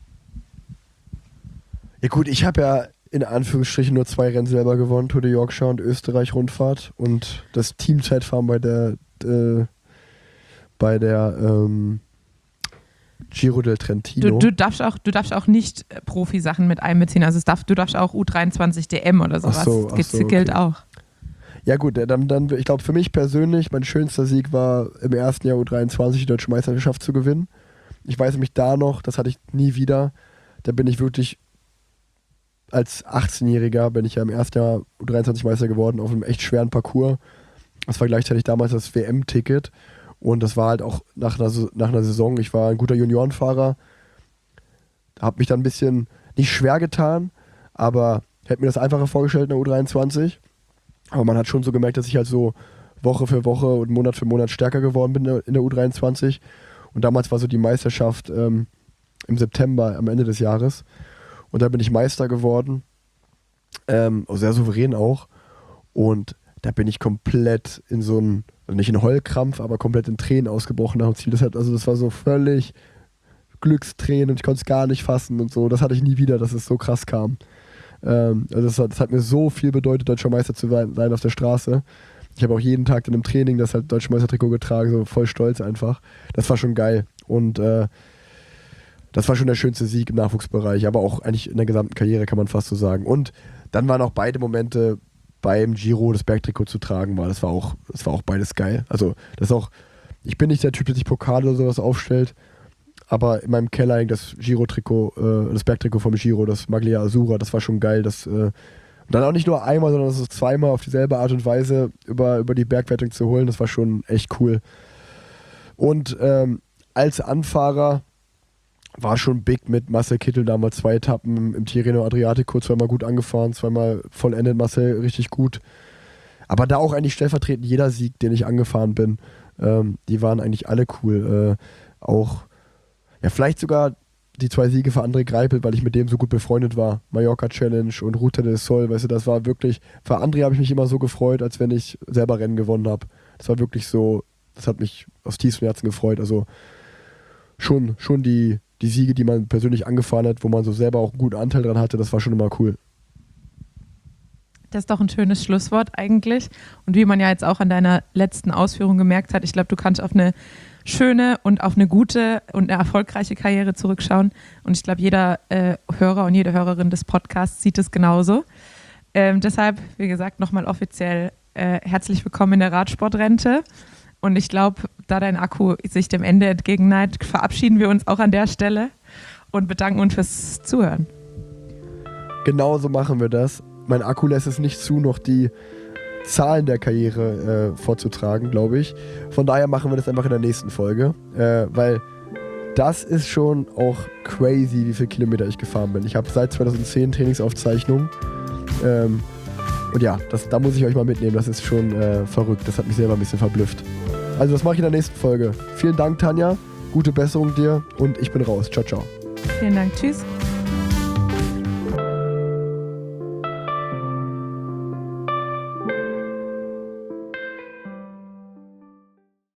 Ja gut, ich habe ja in Anführungsstrichen nur zwei Rennen selber gewonnen, Tour de Yorkshire und Österreich-Rundfahrt und das Teamzeitfahren bei der äh, bei der ähm, Giro del Trentino. Du, du, darfst auch, du darfst auch nicht äh, Profisachen mit einbeziehen. Also es darf, du darfst auch U dreiundzwanzig D M oder sowas. Ach so, ach das so, gilt okay. auch. Ja gut, dann, dann ich glaube für mich persönlich, mein schönster Sieg war im ersten Jahr U dreiundzwanzig die Deutsche Meisterschaft zu gewinnen. Ich weiß nämlich da noch, das hatte ich nie wieder, da bin ich wirklich als achtzehnjähriger bin ich ja im ersten Jahr U dreiundzwanzig Meister geworden auf einem echt schweren Parcours. Das war gleichzeitig damals das W M-Ticket und das war halt auch nach einer, nach einer Saison, ich war ein guter Juniorenfahrer, habe mich dann ein bisschen nicht schwer getan, aber hätte mir das einfacher vorgestellt in der U dreiundzwanzig. Aber man hat schon so gemerkt, dass ich halt so Woche für Woche und Monat für Monat stärker geworden bin in der U dreiundzwanzig. Und damals war so die Meisterschaft ähm, im September, am Ende des Jahres. Und da bin ich Meister geworden. Ähm, sehr souverän auch. Und da bin ich komplett in so einen, nicht in Heulkrampf, aber komplett in Tränen ausgebrochen nach dem Ziel. Das hat, also das war so völlig Glückstränen und ich konnte es gar nicht fassen und so. Das hatte ich nie wieder, dass es so krass kam. Ähm, also das hat, das hat mir so viel bedeutet, Deutscher Meister zu sein auf der Straße. Ich habe auch jeden Tag dann im Training das halt Deutsche Meistertrikot getragen, so voll stolz einfach. Das war schon geil. Und äh, das war schon der schönste Sieg im Nachwuchsbereich, aber auch eigentlich in der gesamten Karriere, kann man fast so sagen. Und dann waren auch beide Momente beim Giro das Bergtrikot zu tragen war. Das war auch, das war auch beides geil. Also das ist auch, ich bin nicht der Typ, der sich Pokale oder sowas aufstellt, aber in meinem Keller hängt das Giro-Trikot, äh, das Bergtrikot vom Giro, das Maglia Azzurra, das war schon geil. Das, äh, dann auch nicht nur einmal, sondern das ist zweimal auf dieselbe Art und Weise über, über die Bergwertung zu holen, das war schon echt cool. Und ähm, als Anfahrer war schon big mit Marcel Kittel damals zwei Etappen im, im Tirreno Adriatico, zweimal gut angefahren, zweimal vollendet Marcel richtig gut. Aber da auch eigentlich stellvertretend jeder Sieg, den ich angefahren bin, ähm, die waren eigentlich alle cool. Äh, auch, ja, vielleicht sogar die zwei Siege für André Greipel, weil ich mit dem so gut befreundet war. Mallorca Challenge und Ruta del Sol, weißt du, das war wirklich, für André habe ich mich immer so gefreut, als wenn ich selber Rennen gewonnen habe. Das war wirklich so, das hat mich aus tiefstem Herzen gefreut. Also schon, schon die, die Siege, die man persönlich angefahren hat, wo man so selber auch einen guten Anteil dran hatte, das war schon immer cool. Das ist doch ein schönes Schlusswort eigentlich. Und wie man ja jetzt auch an deiner letzten Ausführung gemerkt hat, ich glaube, du kannst auf eine schöne und auf eine gute und eine erfolgreiche Karriere zurückschauen. Und ich glaube, jeder äh, Hörer und jede Hörerin des Podcasts sieht es genauso. Ähm, deshalb, wie gesagt, nochmal offiziell äh, herzlich willkommen in der Radsportrente. Und ich glaube, da dein Akku sich dem Ende entgegenneigt, verabschieden wir uns auch an der Stelle und bedanken uns fürs Zuhören. Genau so machen wir das. Mein Akku lässt es nicht zu, noch die Zahlen der Karriere äh, vorzutragen, glaube ich. Von daher machen wir das einfach in der nächsten Folge, äh, weil das ist schon auch crazy, wie viele Kilometer ich gefahren bin. Ich habe seit zweitausendzehn Trainingsaufzeichnungen ähm, und ja, das, da muss ich euch mal mitnehmen, das ist schon äh, verrückt, das hat mich selber ein bisschen verblüfft. Also das mache ich in der nächsten Folge. Vielen Dank, Tanja, gute Besserung dir und ich bin raus. Ciao, ciao. Vielen Dank, tschüss.